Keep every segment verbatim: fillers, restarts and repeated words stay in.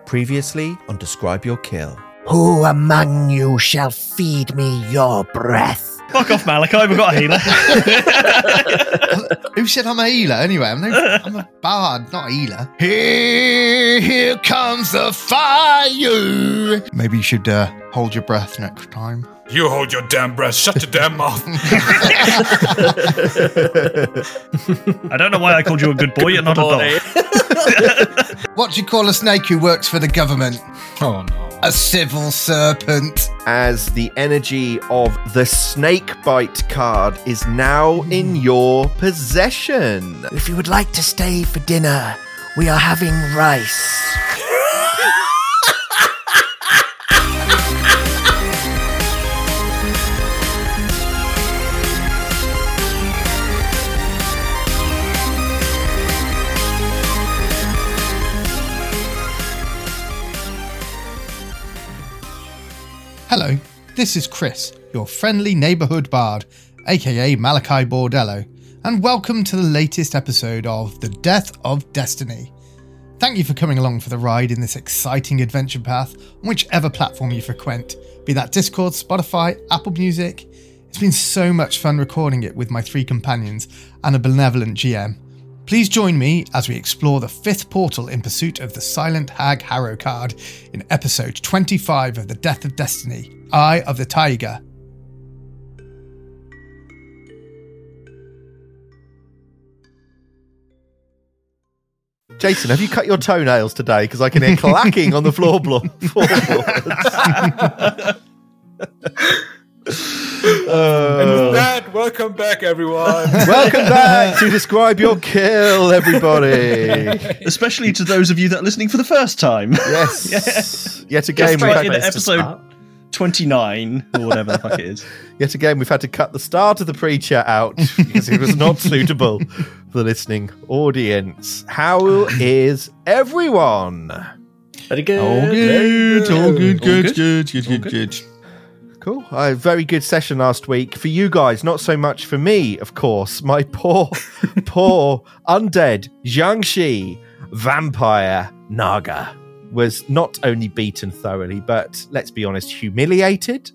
Previously on Describe Your Kill. Who among you shall feed me your breath? Fuck off, Malachi, we've got a healer. Who said I'm a healer anyway? I'm, no, I'm a bard, not a healer. Here, here comes the fire. Maybe you should uh, hold your breath next time. You hold your damn breath. Shut your damn mouth. I don't know why I called you a good boy. You're not a dog. What do you call a snake who works for the government? Oh, no. A civil serpent. As the energy of the Snakebite card is now in your possession. If you would like to stay for dinner, we are having rice. Hello, this is Chris, your friendly neighbourhood bard, aka Malachi Bordello, and welcome to the latest episode of The Death of Destiny. Thank you for coming along for the ride in this exciting adventure path on whichever platform you frequent, be that Discord, Spotify, Apple Music. It's been so much fun recording it with my three companions and a benevolent G M. Please join me as we explore the fifth portal in pursuit of the Silent Hag Harrow card in episode twenty-five of The Death of Destiny, Eye of the Tiger. Jason, have you cut your toenails today? Because I can hear clacking on the floorboards. Uh, and with that, welcome back, everyone. Welcome back to Describe Your Kill, everybody. Especially to those of you that are listening for the first time. Yes. Yet again, Just we've right had in episode twenty-nine, or whatever the fuck it is. Yet again, we've had to cut the start of the pre-chat out because it was not suitable for the listening audience. How is everyone? Very good. All good, all good, good, good, good, good, all good, good. Cool. A very good session last week for you guys. Not so much for me, of course. My poor, poor undead Jiangxi vampire Naga was not only beaten thoroughly, but let's be honest, humiliated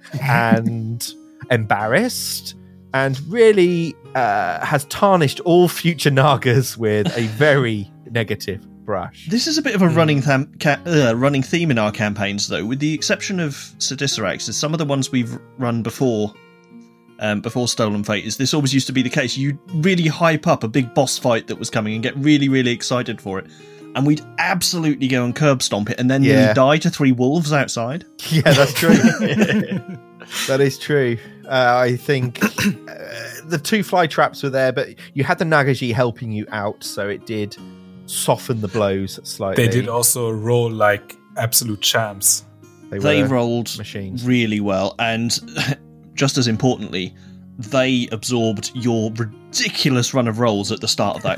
and embarrassed, and really uh, has tarnished all future Nagas with a very negative brush. This is a bit of a running tham- ca- uh, running theme in our campaigns, though, with the exception of Sidisarax. Is some of the ones we've run before, um, before Stolen Fate, is this always used to be the case. You really hype up a big boss fight that was coming and get really, really excited for it, and we'd absolutely go and curb stomp it, and then Yeah. nearly die to three wolves outside. Yeah, that's true. That is true. Uh, I think uh, the two fly traps were there, but you had the Nagaji helping you out, so it did soften the blows slightly. They did also roll like absolute champs. They, They were rolled machines. really well, and just as importantly, they absorbed your ridiculous run of rolls at the start of that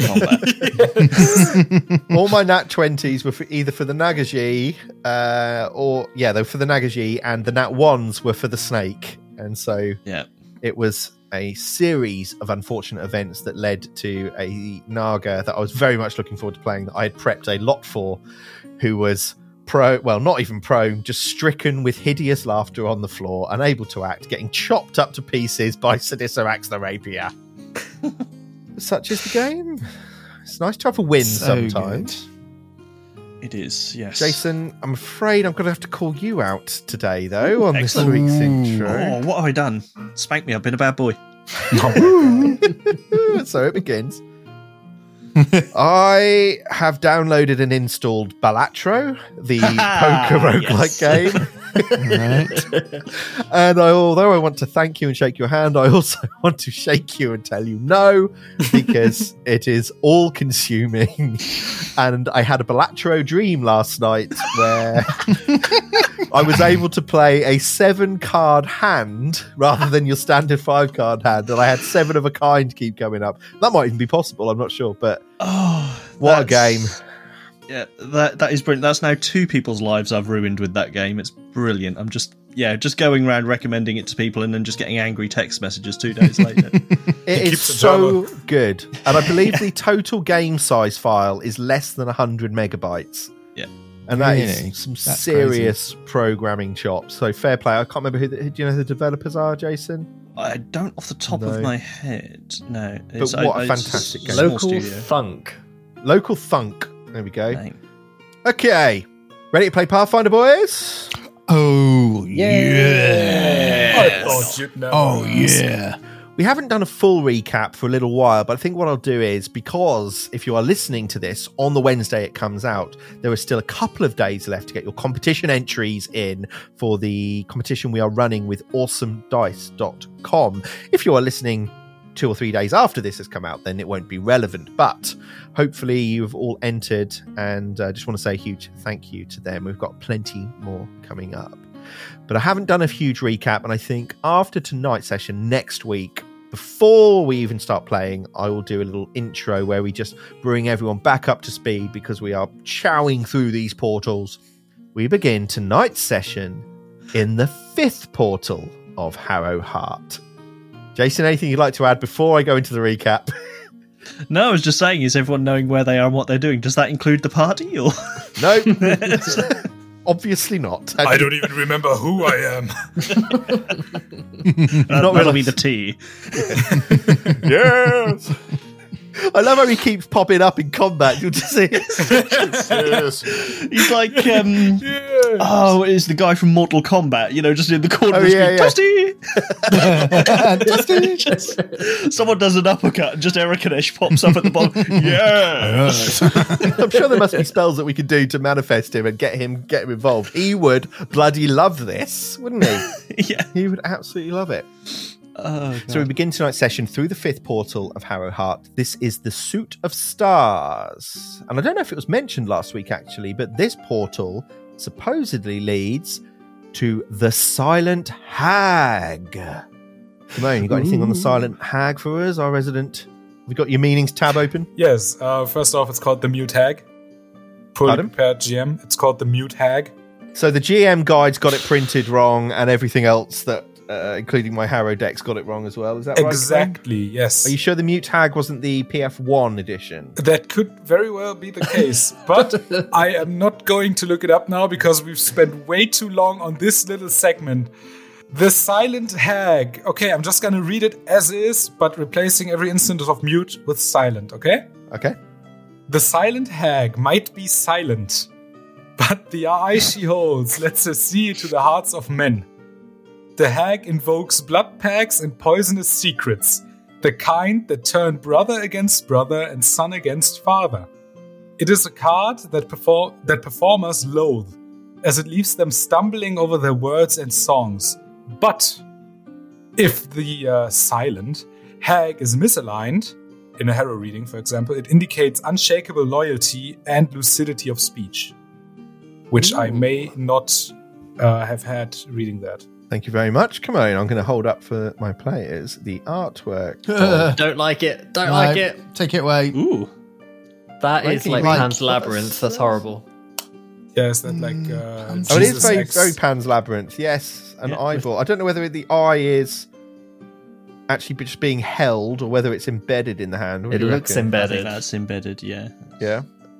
combat. All my nat twenties were for either for the Nagaji, uh, or yeah, they were for the Nagaji, and the nat ones were for the snake, and so Yeah. it was a series of unfortunate events that led to a Naga that I was very much looking forward to playing, that I had prepped a lot for, who was pro, well, not even prone, just stricken with hideous laughter on the floor, unable to act, getting chopped up to pieces by Sidisarax the Rapier. Such is the game. It's nice to have a win So sometimes. It is, yes. Jason, I'm afraid I'm going to have to call you out today, though, on excellent. this week's Oh, intro. what have I done? Spank me, I've been a bad boy. So it begins. I have downloaded and installed Balatro, the poker roguelike Yes. game. Right. And I, although I want to thank you and shake your hand, I also want to shake you and tell you no, because it is all consuming. And I had a Balatro dream last night where I was able to play a seven card hand rather than your standard five card hand. And I had seven of a kind keep coming up. That might even be possible, I'm not sure. But Oh, what a that's- game. Yeah, that that is brilliant. That's now two people's lives I've ruined with that game. It's brilliant. I'm just, yeah, just going around recommending it to people and then just getting angry text messages two days later. It is keeps the so drama. good. And I believe the total game size file is less than one hundred megabytes. Yeah. And that Really? is some That's serious programming chops. So fair play. I can't remember who, the, who. Do you know who the developers are, Jason? I don't off the top No. of my head. No. But It's, what I, a I- fantastic it's game. small Local studio. Thunk. Local Thunk. There we go. Name. Okay. Ready to play Pathfinder, boys? Oh, yeah. I thought you'd never. Oh, ask. yeah. We haven't done a full recap for a little while, but I think what I'll do is, because if you are listening to this on the Wednesday it comes out, there are still a couple of days left to get your competition entries in for the competition we are running with awesome dice dot com. If you are listening two or three days after this has come out, then it won't be relevant, but hopefully you've all entered, and I uh, just want to say a huge thank you to them. We've got plenty more coming up. But I haven't done a huge recap, and I think after tonight's session next week, before we even start playing, I will do a little intro where we just bring everyone back up to speed because we are chowing through these portals. We begin tonight's session in the fifth portal of Harrow Heart. Jason, anything you'd like to add before I go into the recap? No, I was just saying, is everyone knowing where they are and what they're doing? Does that include the party? Or No, obviously not. I don't even remember who I am. that'll really. be the tea. Yes. I love how he keeps popping up in combat. You'll just see it. He's like, um, Yes. oh, it's the guy from Mortal Kombat, you know, just in the corner Oh, of the yeah, screen. yeah. Toasty! Just- someone does an uppercut and just Erikanesh pops up at the bottom. Yeah! I'm sure there must be spells that we could do to manifest him and get him get him involved. He would bloody love this, wouldn't he? Yeah. He would absolutely love it. Oh, So we begin tonight's session through the fifth portal of Harrow Heart. This is the Suit of Stars. And I don't know if it was mentioned last week, actually, but this portal supposedly leads to the Silent Hag. Simone, you got anything on the Silent Hag for us, our resident? Have you got your meanings tab open? Yes. Uh, first off, it's called the Mute Hag. Fully Pardon? prepared G M. It's called the Mute Hag. So the G M guide's got it printed wrong, and everything else that, uh, including my Harrow decks, got it wrong as well. Is that right? Exactly. Yes. Are you sure the Mute Hag wasn't the P F one edition? That could very well be the case, but I am not going to look it up now because we've spent way too long on this little segment. The Silent Hag. Okay, I'm just going to read it as is, but replacing every instance of mute with silent, okay? Okay. The Silent Hag might be silent, but the eye she holds lets her see to the hearts of men. The hag invokes blood pacts and poisonous secrets, the kind that turn brother against brother and son against father. It is a card that, perform- that performers loathe, as it leaves them stumbling over their words and songs. But if the uh, silent hag is misaligned, in a Harrow reading, for example, it indicates unshakable loyalty and lucidity of speech, which Ooh. I may not uh, have had reading that. Thank you very much. Come on, I'm going to hold up for my players the artwork. Don't like it. Don't like it. Take it away. Ooh. That Like is it, like like- Pan's Labyrinth. That's horrible. Yeah, is that like uh, Mm, Oh, it is Jesus very, X? very Pan's Labyrinth. Yes, an Yeah. eyeball. I don't know whether the eye is actually just being held or whether it's embedded in the hand. What It do you looks reckon? I think embedded. that's embedded, yeah. Yeah.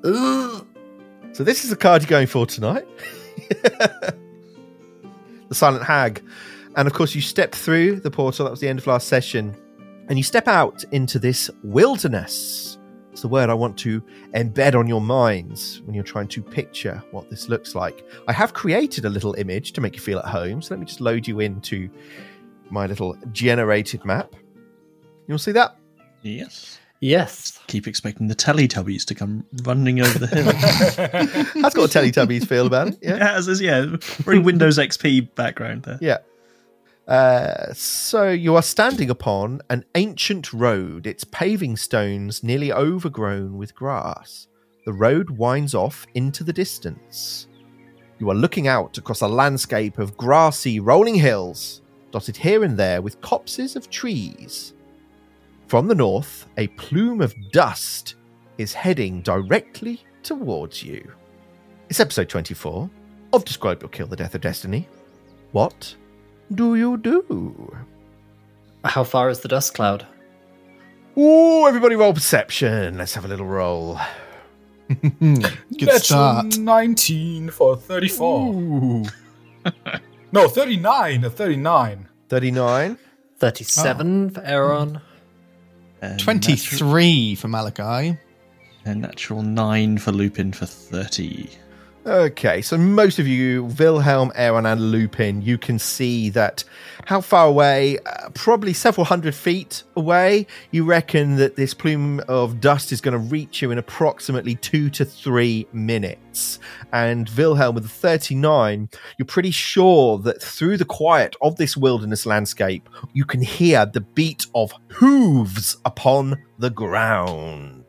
So this is the card you're going for tonight. The Silent Hag. And of course, you step through the portal. That was the end of last session. And you step out into this wilderness. It's the word I want to embed on your minds when you're trying to picture what this looks like. I have created a little image to make you feel at home. So let me just load you into my little generated map. You'll see that? Yes. Yes. Keep expecting the Teletubbies to come running over the hill. That's got a Teletubbies feel about it. Yeah. Yeah, as is, yeah, very Windows X P background there. Yeah. Uh, so you are standing upon an ancient road, its paving stones nearly overgrown with grass. The road winds off into the distance. You are looking out across a landscape of grassy, rolling hills, dotted here and there with copses of trees. From the north, a plume of dust is heading directly towards you. It's episode twenty-four of Describe Your Kill the Death of Destiny. What do you do? How far is the dust cloud? Ooh, everybody roll perception. Let's have a little roll. Good Natural start. nineteen for thirty-four. Ooh. No, thirty-nine. A thirty-nine. thirty-nine. thirty-seven for Aaron. And twenty-three for Malachi. Natural, and natural nine for Lupin for thirty. Okay, so most of you, Wilhelm, Aaron, and Lupin, you can see that how far away, uh, probably several hundred feet away, you reckon that this plume of dust is going to reach you in approximately two to three minutes. And Wilhelm, with the thirty-nine, you're pretty sure that through the quiet of this wilderness landscape, you can hear the beat of hooves upon the ground.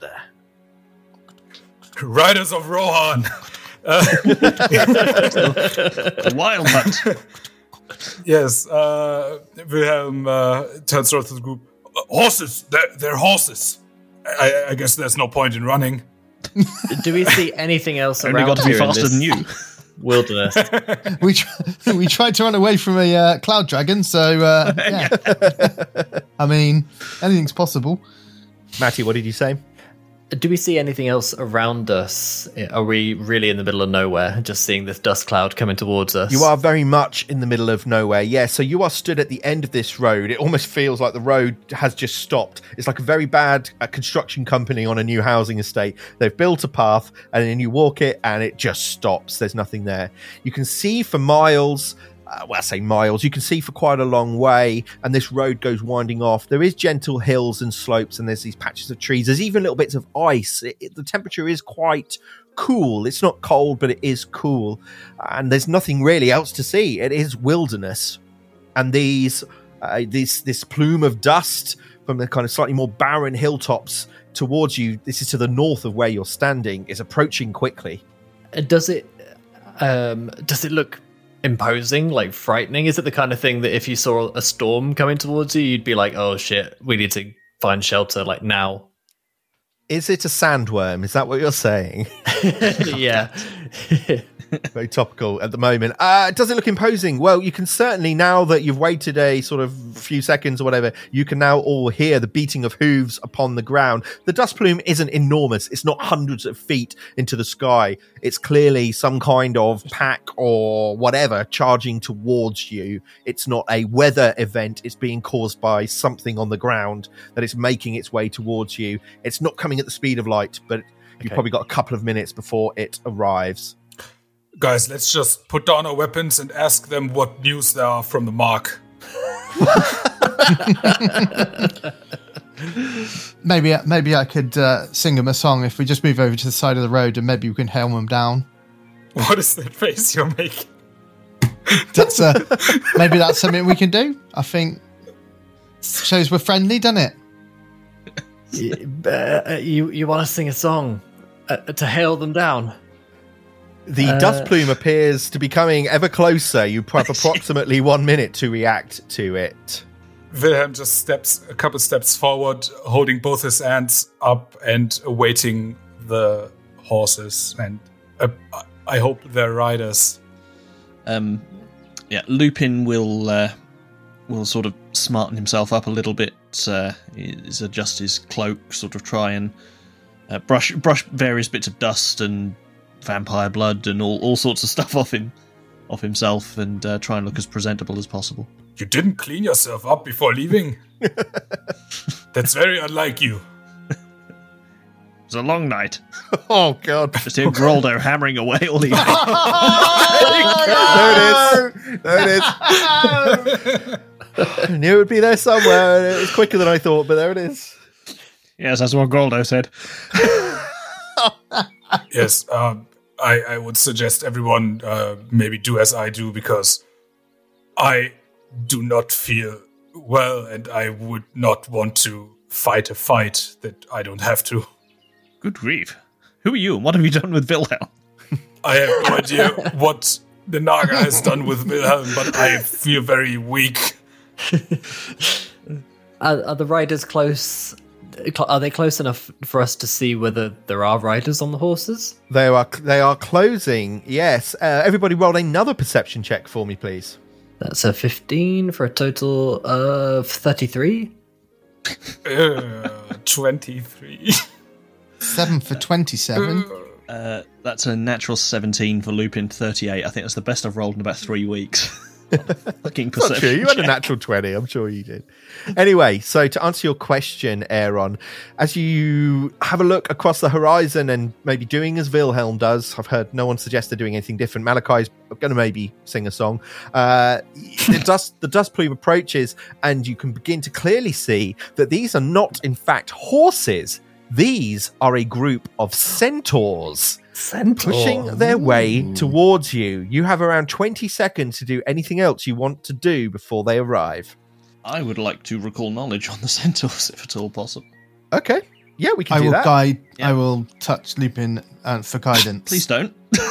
Riders of Rohan. Uh, Wild hunt. yes, uh, Wilhelm uh, turns around to the group. Uh, horses! They're, they're horses. I, I guess there's no point in running. Do we see anything else Only around got to be here in faster this than you. wilderness? We tr- we tried to run away from a uh, cloud dragon, so uh, yeah. I mean, anything's possible. Matty, what did you say? Do we see anything else around us? Are we really in the middle of nowhere, just seeing this dust cloud coming towards us? You are very much in the middle of nowhere, yeah. So you are stood at the end of this road. It almost feels like the road has just stopped. It's like a very bad uh, construction company on a new housing estate. They've built a path, and then you walk it, and it just stops. There's nothing there. You can see for miles... Uh, well, I say miles, you can see for quite a long way, and this road goes winding off. There is gentle hills and slopes, and there's these patches of trees. There's even little bits of ice. It, it, the temperature is quite cool. It's not cold, but it is cool. And there's nothing really else to see. It is wilderness. And these, uh, this, this plume of dust from the kind of slightly more barren hilltops towards you, this is to the north of where you're standing, is approaching quickly. Uh, Does it? Um, does it look imposing, like frightening? Is it the kind of thing that if you saw a storm coming towards you, you'd be like, oh shit, we need to find shelter like now? Is it a sandworm? Is that what you're saying? Yeah. Very topical at the moment. Uh, does it look imposing? Well, you can certainly, now that you've waited a sort of few seconds or whatever, you can now all hear the beating of hooves upon the ground. The dust plume isn't enormous. It's not hundreds of feet into the sky. It's clearly some kind of pack or whatever charging towards you. It's not a weather event. It's being caused by something on the ground that is making its way towards you. It's not coming at the speed of light, but you've Okay. probably got a couple of minutes before it arrives. Guys, let's just put down our weapons and ask them what news there are from the mark. Maybe maybe I could uh, sing them a song if we just move over to the side of the road, and maybe we can helm them down. What is that face you're making? That's uh, maybe that's something we can do. I think shows we're friendly, doesn't it? Y- uh, you you want to sing a song uh, to hail them down? The Uh, dust plume appears to be coming ever closer. You have approximately one minute to react to it. Wilhelm just steps a couple steps forward, holding both his hands up and awaiting the horses. And uh, I hope they're riders. Um, yeah, Lupin will uh, will sort of smarten himself up a little bit. Uh, is adjust his cloak, sort of try and uh, brush brush various bits of dust and vampire blood and all, all sorts of stuff off him, off himself, and uh, try and look as presentable as possible. You didn't clean yourself up before leaving? That's very unlike you. It was a long night. Oh, God. Just hear Groldo hammering away all evening. There it is. There it is. I knew it would be there somewhere. It was quicker than I thought, but there it is. Yes, that's what Groldo said. Yes, um, I, I would suggest everyone uh, maybe do as I do, because I do not feel well and I would not want to fight a fight that I don't have to. Good grief. Who are you and what have you done with Wilhelm? I have no idea what the Naga has done with Wilhelm, but I feel very weak. Are, are the riders close? Are they close enough for us to see whether there are riders on the horses? They are they are closing, yes. Uh, everybody roll another perception check for me, please. That's a fifteen for a total of thirty-three. Uh, twenty-three. Seven for twenty-seven. Uh, that's a natural seventeen for Lupin thirty-eight. I think that's the best I've rolled in about three weeks. Fucking It's not true. perception You had a check. natural twenty. I'm sure you did. Anyway, so to answer your question, Aaron, as you have a look across the horizon and maybe doing as Wilhelm does, I've heard no one suggest they're doing anything different. Malachi's going to maybe sing a song. Uh, the dust, the dust plume approaches, and you can begin to clearly see that these are not, in fact, horses. These are a group of centaurs. Centaur. Pushing their way towards you. You have around twenty seconds to do anything else you want to do before they arrive. I would like to recall knowledge on the centaurs, if at all possible. Okay. Yeah, we can I do will that. guide. Yeah. I will touch Lupin uh, for guidance. Please don't.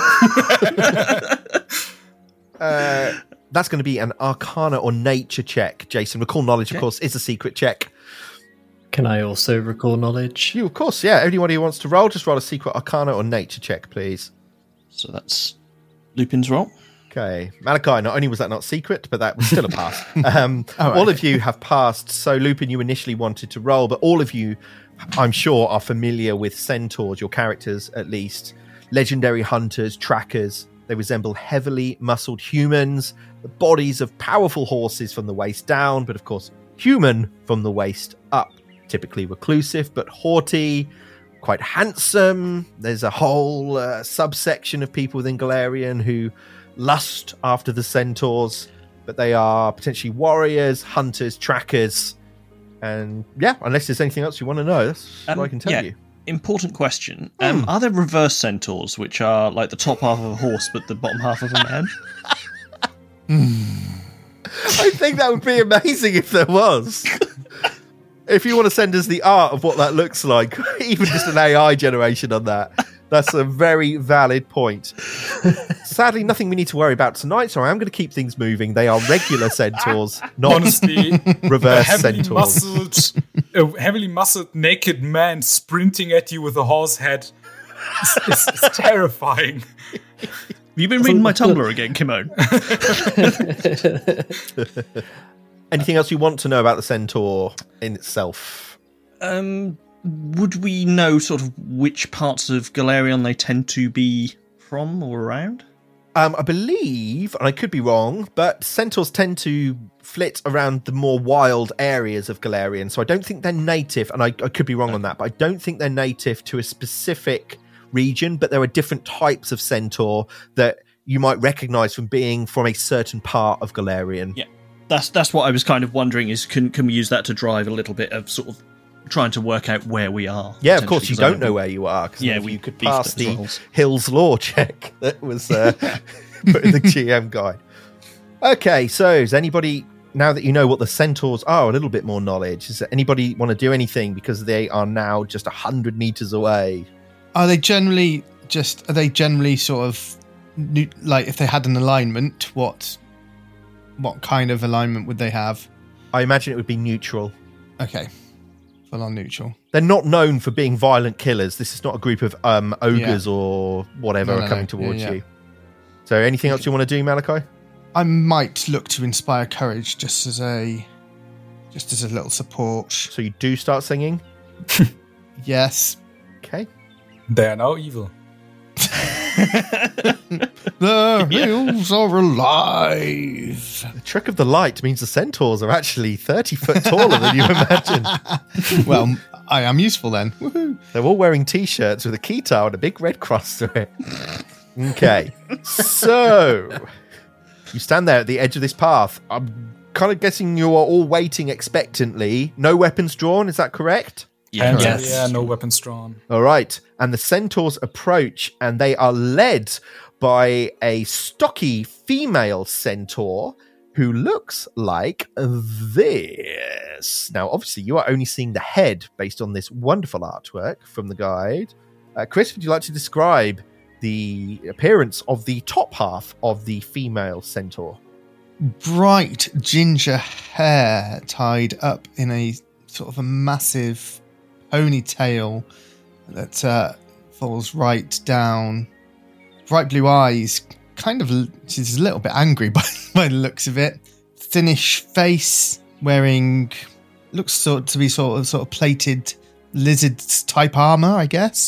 Uh, that's going to be an Arcana or Nature check, Jason. Recall knowledge, of Okay. course, is a secret check. Can I also recall knowledge? You, of course, yeah. Anybody who wants to roll, just roll a secret Arcana or Nature check, please. So that's Lupin's roll. Okay. Malachi, not only was that not secret, but that was still a pass. Um, All right. All of you have passed. So, Lupin, you initially wanted to roll, but all of you, I'm sure, are familiar with centaurs, your characters at least. Legendary hunters, trackers. They resemble heavily muscled humans, the bodies of powerful horses from the waist down, but of course, human from the waist up. Typically reclusive, but haughty, quite handsome. There's a whole uh, subsection of people within Galarian who lust after the centaurs, but they are potentially warriors, hunters, trackers. And yeah, unless there's anything else you want to know, that's Um, what I can tell yeah. you. Important question. Um, Hmm. Are there reverse centaurs, which are like the top half of a horse, but the bottom half of a man? I think that would be amazing if there was. If you want to send us the art of what that looks like, even just an A I generation on that, that's a very valid point. Sadly, nothing we need to worry about tonight, so I am going to keep things moving. They are regular centaurs, not Honestly, a reverse heavily centaurs. muscled, a heavily muscled naked man sprinting at you with a horse head is, is, is terrifying. Have you been reading my Tumblr again, Kimon? Anything else you want to know about the centaur in itself? Um, would we know sort of which parts of Galarian they tend to be from or around? Um, I believe, and I could be wrong, but centaurs tend to flit around the more wild areas of Galarian. So I don't think they're native, and I, I could be wrong on that, but I don't think they're native to a specific region. But there are different types of centaur that you might recognize from being from a certain part of Galarian. Yeah. That's that's what I was kind of wondering is can can we use that to drive a little bit of sort of trying to work out where we are? Yeah, of course, you potentially, 'cause I don't know where you are. 'Cause Yeah, none of we you could beefed pass up the the rolls. Hills Law check that was uh, put in the G M guide. Okay, so does anybody, now that you know what the centaurs are, a little bit more knowledge, does anybody want to do anything because they are now just one hundred meters away? Are they generally just? Are they generally sort of nu- like if they had an alignment? What what kind of alignment would they have? I imagine it would be neutral. Okay, full on neutral. They're not known for being violent killers. This is not a group of um, ogres or whatever No, are no, coming no. towards Yeah, yeah. you. So anything else you want to do, Malachi? I might look to inspire courage just as a just as a little support. So you do start singing? Yes. Okay. They are now evil. The hills are alive. The trick of the light means the centaurs are actually thirty foot taller than you imagine. Well, I am useful then. Woohoo. They're all wearing t-shirts with a keytar and a big red cross through it. Okay. So, you stand there at the edge of this path. I'm kind of guessing you are all waiting expectantly. No weapons drawn, is that correct? Yeah. And Yes. yeah, no weapons drawn. All right. And the centaurs approach, and they are led by a stocky female centaur who looks like this. Now, obviously, you are only seeing the head based on this wonderful artwork from the guide. Uh, Chris, would you like to describe the appearance of the top half of the female centaur? Bright ginger hair tied up in a sort of a massive ponytail that uh, falls right down. Bright blue eyes, kind of, she's a little bit angry by, by the looks of it. Thinnish face, wearing, looks sort to be sort of sort of plated lizard type armor, I guess.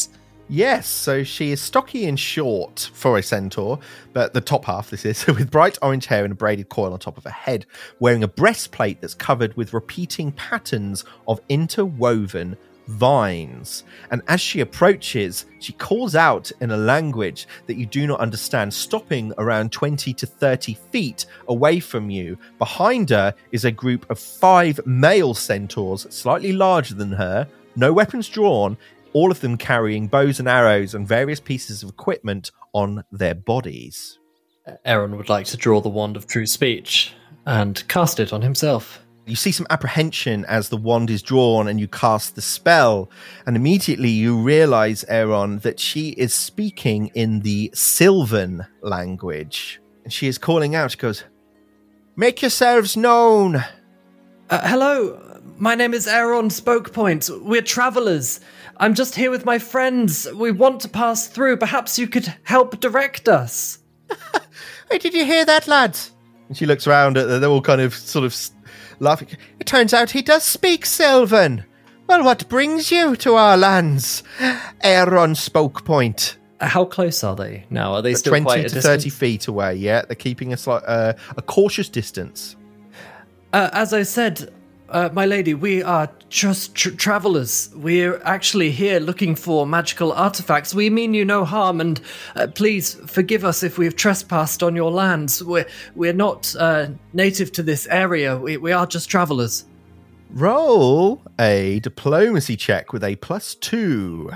Yes, so she is stocky and short for a centaur, but the top half, this is, with bright orange hair and a braided coil on top of her head, wearing a breastplate that's covered with repeating patterns of interwoven vines. And as she approaches, she calls out in a language that you do not understand, stopping around twenty to thirty feet away from you. Behind her is a group of five male centaurs, slightly larger than her, no weapons drawn, all of them carrying bows and arrows and various pieces of equipment on their bodies. Aaron would like to draw the Wand of True Speech and cast it on himself. You see some apprehension as the wand is drawn and you cast the spell, and immediately you realize, Aaron, that she is speaking in the Sylvan language. And she is calling out, she goes, "Make yourselves known." Uh, hello, my name is Aaron Spokepoint. We're travelers. I'm just here with my friends. We want to pass through. Perhaps you could help direct us. Hey, did you hear that, lads? And she looks around at them. They're all kind of sort of laughing. It turns out he does speak Sylvan. Well, what brings you to our lands? Aaron Spokepoint. Uh, how close are they now? Are they still twenty quite a to distance? thirty feet away, yeah. They're keeping a, slight, uh, a cautious distance. Uh, as I said, uh, my lady, we are just tr- travelers. We're actually here looking for magical artifacts. We mean you no harm, and uh, please forgive us if we've trespassed on your lands. We're, we're not uh, native to this area. We, we are just travelers. Roll a diplomacy check with a plus two.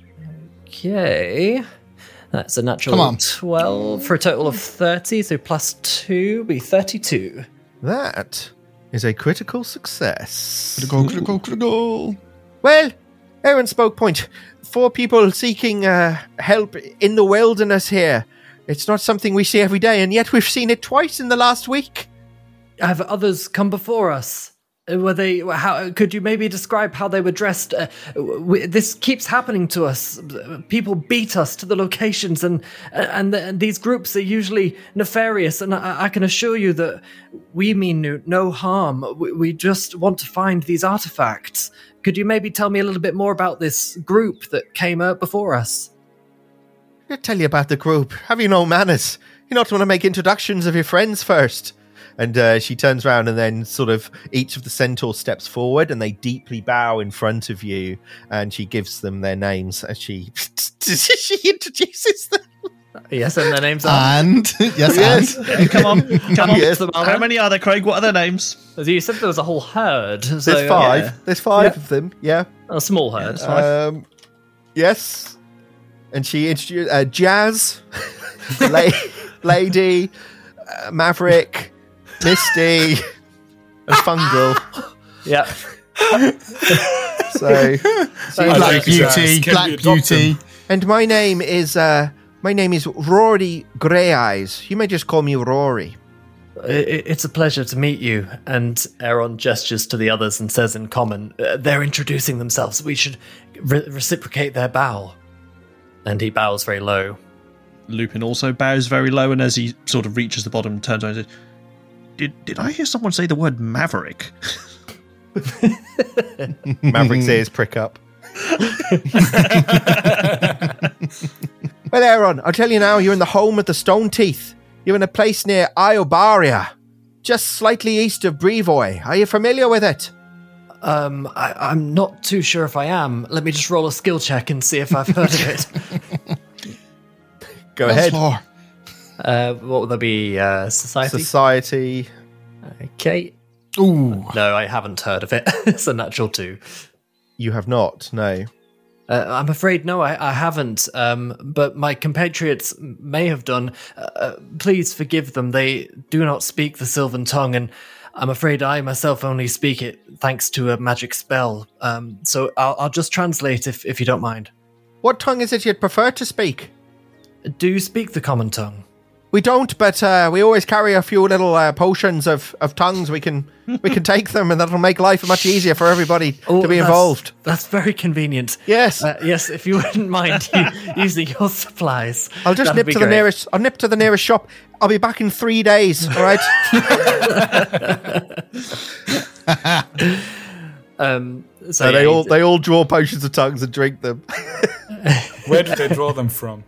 Okay. That's a natural Come on. twelve for a total of thirty, so plus two be thirty-two. That is a critical success. Critical, critical, critical. Well, Aaron Spokepoint, four people seeking uh, help in the wilderness here. It's not something we see every day, and yet we've seen it twice in the last week. Have others come before us? Uh, Were they? How could you maybe describe how they were dressed? Uh, w- this keeps happening to us. People beat us to the locations, and and, the, and these groups are usually nefarious. And I, I can assure you that we mean no, no harm. We, we just want to find these artifacts. Could you maybe tell me a little bit more about this group that came out before us? I'll tell you about the group. Have you no manners? You not want to make introductions of your friends first? And uh, she turns around and then sort of each of the centaurs steps forward and they deeply bow in front of you. And she gives them their names as she she introduces them. Yes, and their names are. And yes, Yes. and Yeah, come on, come on. Yes. How many are there, Craig? What are their names? As you said, there was a whole herd. So, There's five. yeah. There's five Yeah. of them. Yeah. A small herd. Um, yes. And she introduced uh, Jazz, La- Lady, uh, Maverick, Misty, and Fungal. Yeah. So, I Black like Beauty, Jazz. Can Black we adopt Beauty. them? and my name is uh, my name is Rory Grey Eyes. You may just call me Rory. I- I- It's a pleasure to meet you. And Aaron gestures to the others and says in common, uh, they're introducing themselves. We should re- reciprocate their bow. And he bows very low. Lupin also bows very low, and as he sort of reaches the bottom, turns around and says, Did, did I hear someone say the word maverick? Maverick's ears prick up. Well, Aaron, I'll tell you now, you're in the home of the Stone Teeth. You're in a place near Iobaria, just slightly east of Brevoy. Are you familiar with it? Um, I- I'm not too sure if I am. Let me just roll a skill check and see if I've heard of it. Go Plus ahead. four. Uh, what would there be? Uh, society? Society. Okay. Ooh. No, I haven't heard of it. It's a natural two. You have not, no. Uh, I'm afraid no, I, I haven't. Um, but my compatriots may have done. Uh, uh, please forgive them. They do not speak the Sylvan tongue, and I'm afraid I myself only speak it thanks to a magic spell. Um, so I'll, I'll just translate if, if you don't mind. What tongue is it you'd prefer to speak? Do you speak the common tongue? We don't, but uh, we always carry a few little uh, potions of, of tongues. We can we can take them, and that'll make life much easier for everybody Oh, to be that's- involved. That's very convenient. Yes, Uh, yes, if you wouldn't mind u- using your supplies. I'll just that'd nip be to the great. nearest. I'll nip to the nearest shop. I'll be back in three days. All right. Um, so So yeah, they all you- they all draw potions of tongues and drink them. Where did they draw them from?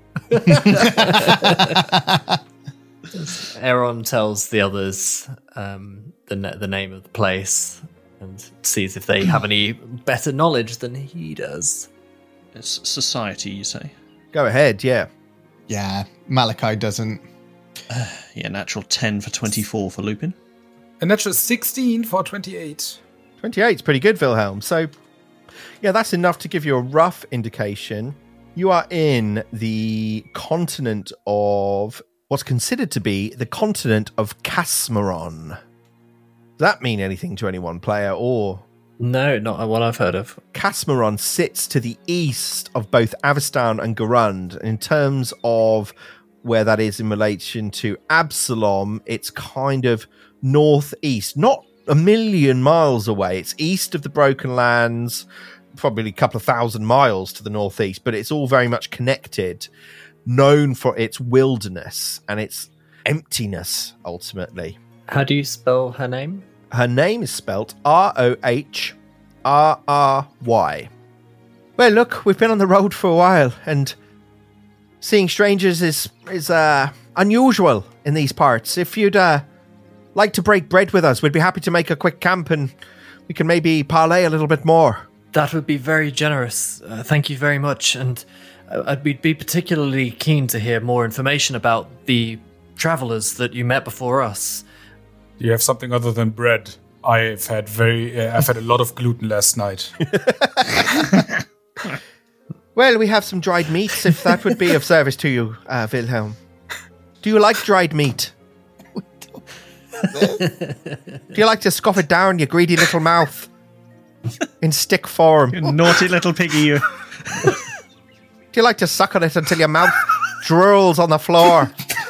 Aaron tells the others um, the na- the name of the place and sees if they have any better knowledge than he does. It's society, you say? Go ahead, yeah. Yeah, Malachi doesn't. Yeah, natural ten for twenty-four for Lupin. A natural sixteen for twenty-eight. twenty-eight is pretty good, Wilhelm. So, yeah, that's enough to give you a rough indication. You are in the continent of what's considered to be the continent of Casmeron. Does that mean anything to anyone, player, or... No, not one I've heard of. Casmeron sits to the east of both Avestan and Garund. In terms of where that is in relation to Absalom, it's kind of northeast, not a million miles away. It's east of the Broken Lands, probably a couple of thousand miles to the northeast, but it's all very much connected, known for its wilderness and its emptiness, ultimately. How do you spell her name? Her name is spelt R O H R R Y. Well, look, we've been on the road for a while, and seeing strangers is is uh, unusual in these parts. If you'd uh, like to break bread with us, we'd be happy to make a quick camp, and we can maybe parlay a little bit more. That would be very generous. Uh, thank you very much, and I'd be, be particularly keen to hear more information about the travelers that you met before us. Do you have something other than bread? I've had very, uh, I've had a lot of gluten last night. Well, we have some dried meats, if that would be of service to you, uh, Wilhelm. Do you like dried meat? Do you like to scoff it down, you greedy little mouth? In stick form. You naughty little piggy, you. Do you like to suck on it until your mouth drools on the floor?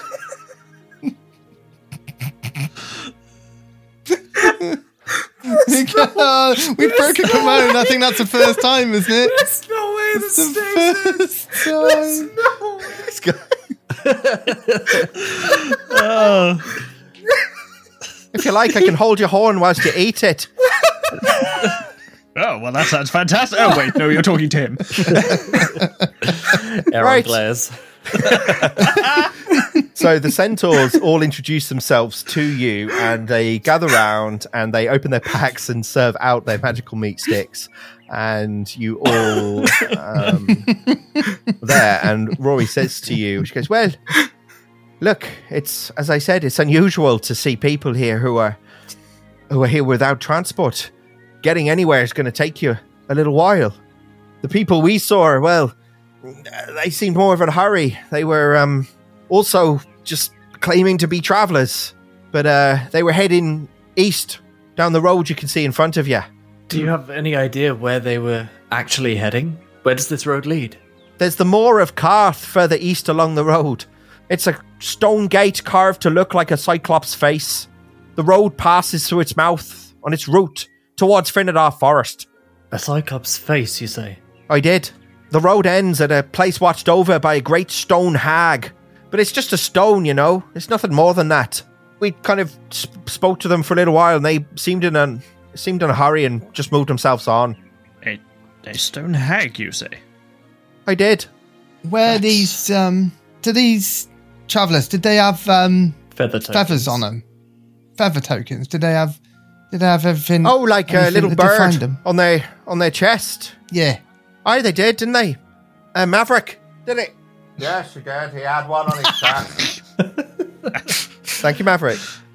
We've broken command. I think that's the first time, isn't it? There's no way this The stays in. first time. Oh. If you like, I can hold your horn whilst you eat it. Oh, well, that sounds fantastic. Oh, wait, no, you're talking to him. Aaron Right. glares. So the centaurs all introduce themselves to you, and they gather round and they open their packs and serve out their magical meat sticks. And you all um, there. And Rory says to you, she goes, "Well, look, it's as I said, it's unusual to see people here who are who are here without transport. Getting anywhere is going to take you a little while. The people we saw, well, they seemed more of a hurry. They were um, also just claiming to be travelers, but uh, they were heading east down the road you can see in front of you. Do you have any idea where they were actually heading? Where does this road lead? There's the moor of Carth further east along the road. It's a stone gate carved to look like a cyclops face. The road passes through its mouth on its route towards Finadar Forest." A cyclops face, you say? I did. The road ends at a place watched over by a great stone hag. But it's just a stone, you know. It's nothing more than that. We kind of sp- spoke to them for a little while, and they seemed in a, seemed in a hurry and just moved themselves on. A, a stone hag, you say? I did. Where these um, do these travellers? Did they have um Feather tokens. feathers on them? Feather tokens? Did they have? Did they have everything? Oh, like a anything little to define bird them? on their on their chest. Yeah. Aye, they did, didn't they? Uh, Maverick, did it? Yes, he did. He had one on his chest. Thank you, Maverick.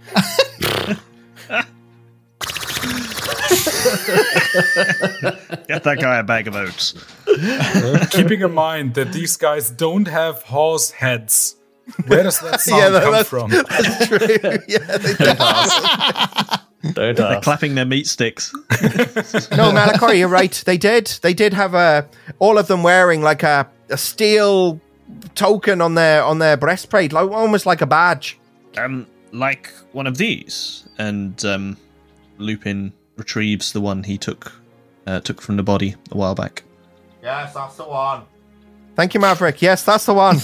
Get that guy a bag of oats. Keeping in mind that these guys don't have horse heads. Where does that sound Yeah, that- come that's- from? That's true. Yeah, they did. Don't They're ask. clapping their meat sticks. No, Malachor, you're right. They did. They did have a all of them wearing like a, a steel token on their on their breastplate, like almost like a badge. Um, like one of these. And um, Lupin retrieves the one he took uh, took from the body a while back. Yes, that's the one. Thank you, Maverick. Yes, that's the one.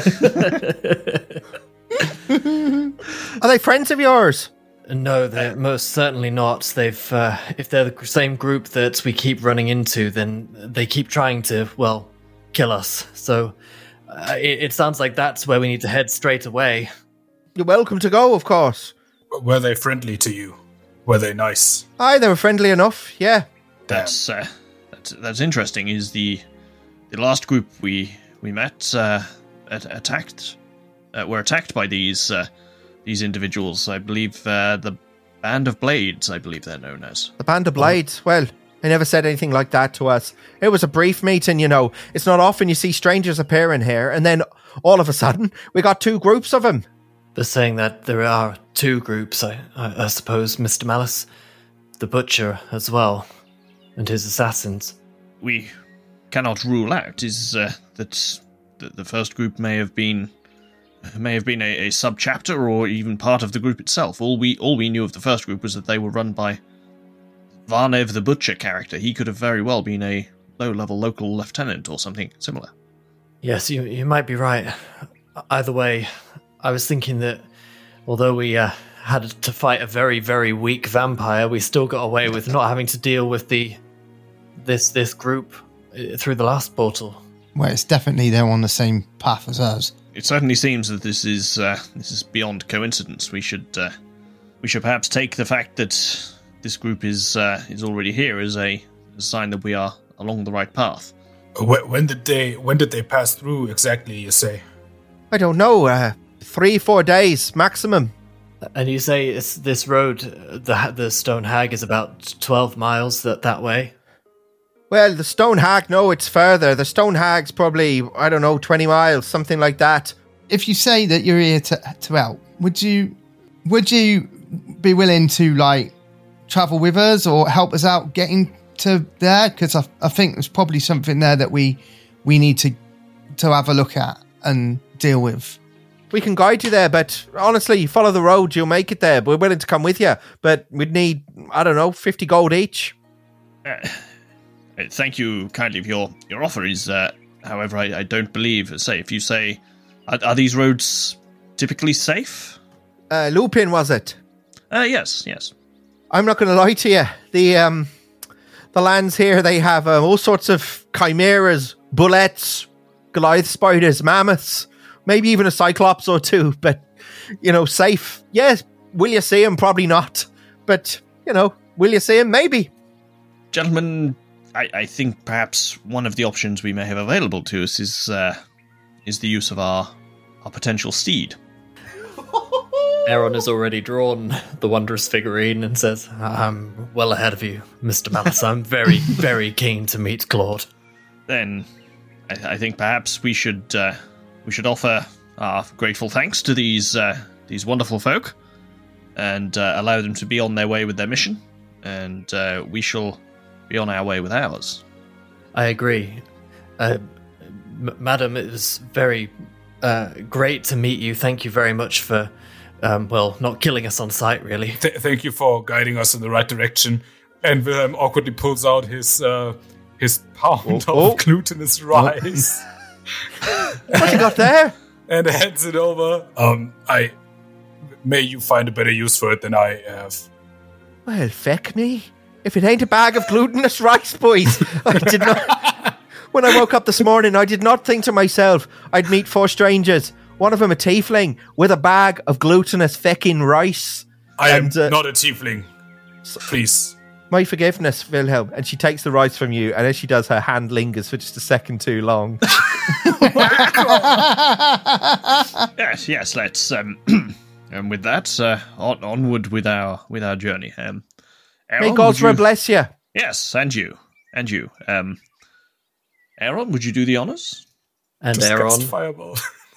Are they friends of yours? No, they're most certainly not. They've, uh, if they're the same group that we keep running into, then they keep trying to, well, kill us. So uh, it, it sounds like that's where we need to head straight away. You're welcome to go, of course. Were they friendly to you? Were they nice? Aye, they were friendly enough, yeah. That's uh, that's that's interesting. Is the the last group we we met uh, at, attacked? Uh, were attacked by these uh, these individuals. I believe uh, the Band of Blades. I believe they're known as The Band of Blades? Well, they never said anything like that to us. It was a brief meeting, you know. It's not often you see strangers appearing here, and then all of a sudden, we got two groups of them. They're saying that there are two groups, I, I, I suppose, Mister Malice. The Butcher as well, and his assassins. We cannot rule out is uh, that the, the first group may have been may have been a, a sub-chapter or even part of the group itself. All we all we knew of the first group was that they were run by Varnev the Butcher character. He could have very well been a low-level local lieutenant or something similar. Yes, you you might be right. Either way, I was thinking that although we uh, had to fight a very, very weak vampire, we still got away with not having to deal with the this this group uh, through the last portal. Well, it's definitely they're on the same path as us. It certainly seems that this is uh, this is beyond coincidence. We should uh, we should perhaps take the fact that this group is uh, is already here as a, a sign that we are along the right path. When, when did they when did they pass through exactly, you say? I don't know, uh, three, four days maximum. And you say it's this road, uh, the the Stone Hag, is about twelve miles that that way? Well, the Stone Hag, no, it's further. The Stone Hag's probably, I don't know, twenty miles, something like that. If you say that you're here to to help, would you would you be willing to like travel with us or help us out getting to there? Because I, I think there's probably something there that we we need to to have a look at and deal with. We can guide you there, but honestly, follow the road, you'll make it there. We're willing to come with you, but we'd need, I don't know, fifty gold each. Uh, thank you kindly for your, your offer. Is uh, however, I, I don't believe, say, if you say, are, are these roads typically safe? Uh, Lupin, was it? Uh, yes, yes. I'm not going to lie to you. The um, the lands here, they have um, all sorts of chimeras, bullets, Goliath spiders, mammoths, maybe even a cyclops or two, but, you know, safe. Yes, will you see him? Probably not. But, you know, will you see him? Maybe. Gentlemen, I, I think perhaps one of the options we may have available to us is uh, is the use of our our potential steed. Aaron has already drawn the wondrous figurine and says, I'm well ahead of you, Mister Malice. I'm very, very keen to meet Claude. Then I, I think perhaps we should uh, we should offer our grateful thanks to these uh, these wonderful folk and uh, allow them to be on their way with their mission, and uh, we shall be on our way with ours. I agree. Uh, m- madam, it was very uh, great to meet you. Thank you very much for, um, well, not killing us on sight, really. Th- thank you for guiding us in the right direction. And Wilhelm awkwardly pulls out his uh, his pound Oh, of oh. glutinous rice What you got there? and hands it over. Um, I may you find a better use for it than I have. Well, feck me. If it ain't a bag of glutinous rice, boys. I did not... When I woke up this morning, I did not think to myself I'd meet four strangers. One of them a tiefling with a bag of glutinous fecking rice. I And, am uh, not a tiefling. Please. My forgiveness, Wilhelm. And she takes the rice from you, and as she does, her hand lingers for just a second too long. Yes, yes. Let's um, and with that, uh, on, onward with our with our journey. Um, Aaron, May God's would you- will bless you. Yes, and you, and you. Um, Aaron, would you do the honors? And Just Aaron, cast fireball.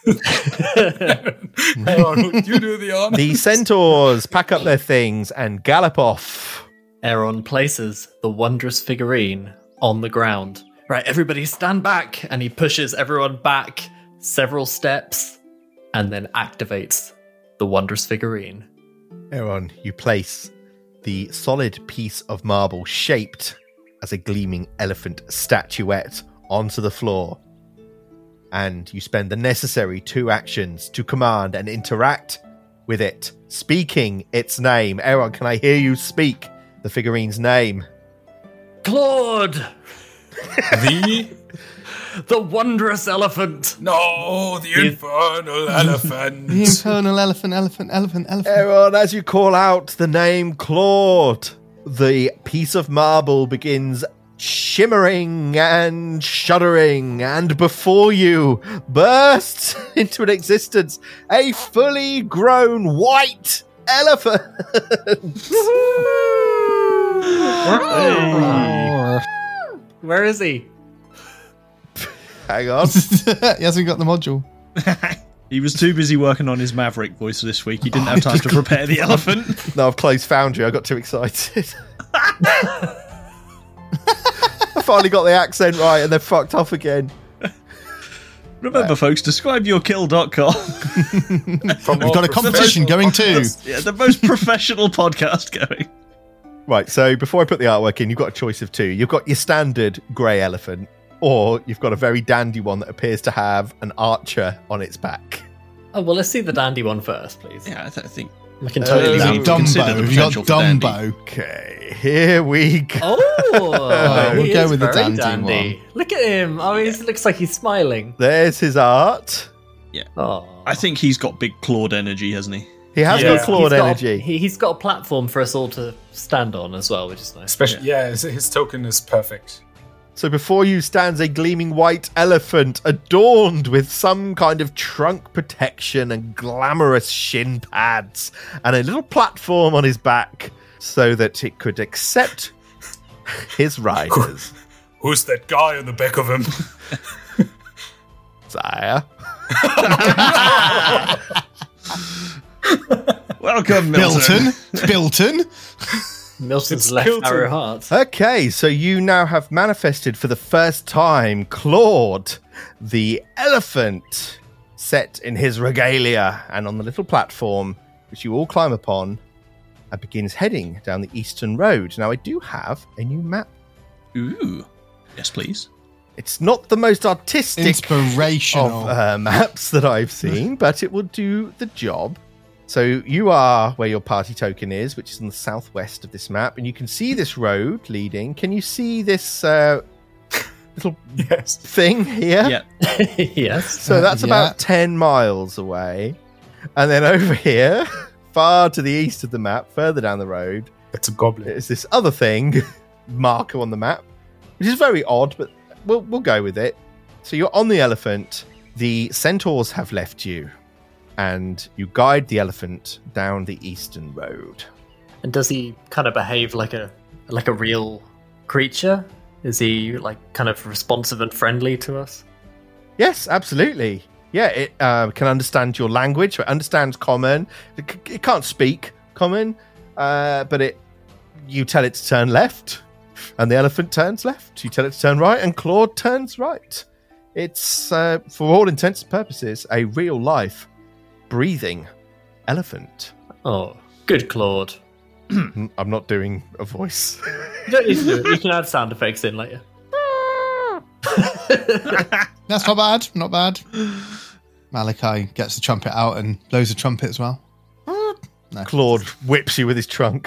Aaron, would you do the honor? The centaurs pack up their things and gallop off. Aaron places the wondrous figurine on the ground. Right, everybody stand back, and he pushes everyone back several steps and then activates the wondrous figurine. Aaron, you place the solid piece of marble shaped as a gleaming elephant statuette onto the floor. And you spend the necessary two actions to command and interact with it, speaking its name. Aaron, can I hear you speak the figurine's name? Claude! The The wondrous elephant. No, the infernal elephant. The infernal elephant, elephant, elephant, elephant. Everyone, as you call out the name Claude, the piece of marble begins shimmering and shuddering, and before you bursts into an existence a fully grown white elephant. Where is he? Hang on. He hasn't got the module. He was too busy working on his Maverick voice this week. He didn't have time to prepare the elephant. No, I've closed Foundry. I got too excited. I finally got the accent right and they're fucked off again. Remember, folks, describe your kill dot com. We've got a competition going too. Yeah, the most professional podcast going. Right, so before I put the artwork in, you've got a choice of two. You've got your standard grey elephant, or you've got a very dandy one that appears to have an archer on its back. Oh, well, let's see the dandy one first, please. Yeah, I, th- I think. We can Uh, totally that leave. would consider the Dumbo. Have you got potential for dandy. Dumbo? Okay, here we go. Oh, we'll he go is with the very dandy Look at him. Oh, he looks like he's smiling. There's his art. Oh, I think he's got big Claude energy, hasn't he? He has Yeah. got Claude He's got a- energy. he, he's got a platform for us all to stand on as well, which is nice. Especially, yeah, his, his token is perfect. So before you stands a gleaming white elephant adorned with some kind of trunk protection and glamorous shin pads and a little platform on his back so that it could accept his riders. Who's that guy on the back of him? Sire. Welcome, Milton. Bilton. Bilton. Milton's It's left Milton. arrow heart. Okay, so you now have manifested for the first time Claude, the elephant, set in his regalia and on the little platform, which you all climb upon, and begins heading down the eastern road. Now, I do have a new map. Ooh. Yes, please. It's not the most artistic Inspirational. of uh, maps that I've seen, but it will do the job. So you are where your party token is, which is in the southwest of this map, and you can see this road leading. Can you see this uh, little Yes. thing here? Yeah. Yes. So that's Uh, about yeah. ten miles away. And then over here, far to the east of the map, further down the road, It's a goblin. is this other thing, marker on the map, which is very odd, but we'll, we'll go with it. So you're on the elephant. The centaurs have left you, and you guide the elephant down the eastern road. And does he kind of behave like a like a real creature? Is he like kind of responsive and friendly to us? Yes, absolutely. Yeah, it uh, can understand your language. It understands common. It, c- it can't speak common, uh, but it. You tell it to turn left, and the elephant turns left. You tell it to turn right, and Claude turns right. It's, uh, for all intents and purposes, a real life, breathing elephant. Oh, good Claude. I'm not doing a voice. You don't need to do it. You can add sound effects in later. That's not bad. Not bad. Malachi gets the trumpet out and blows the trumpet as well. No. Claude whips you with his trunk.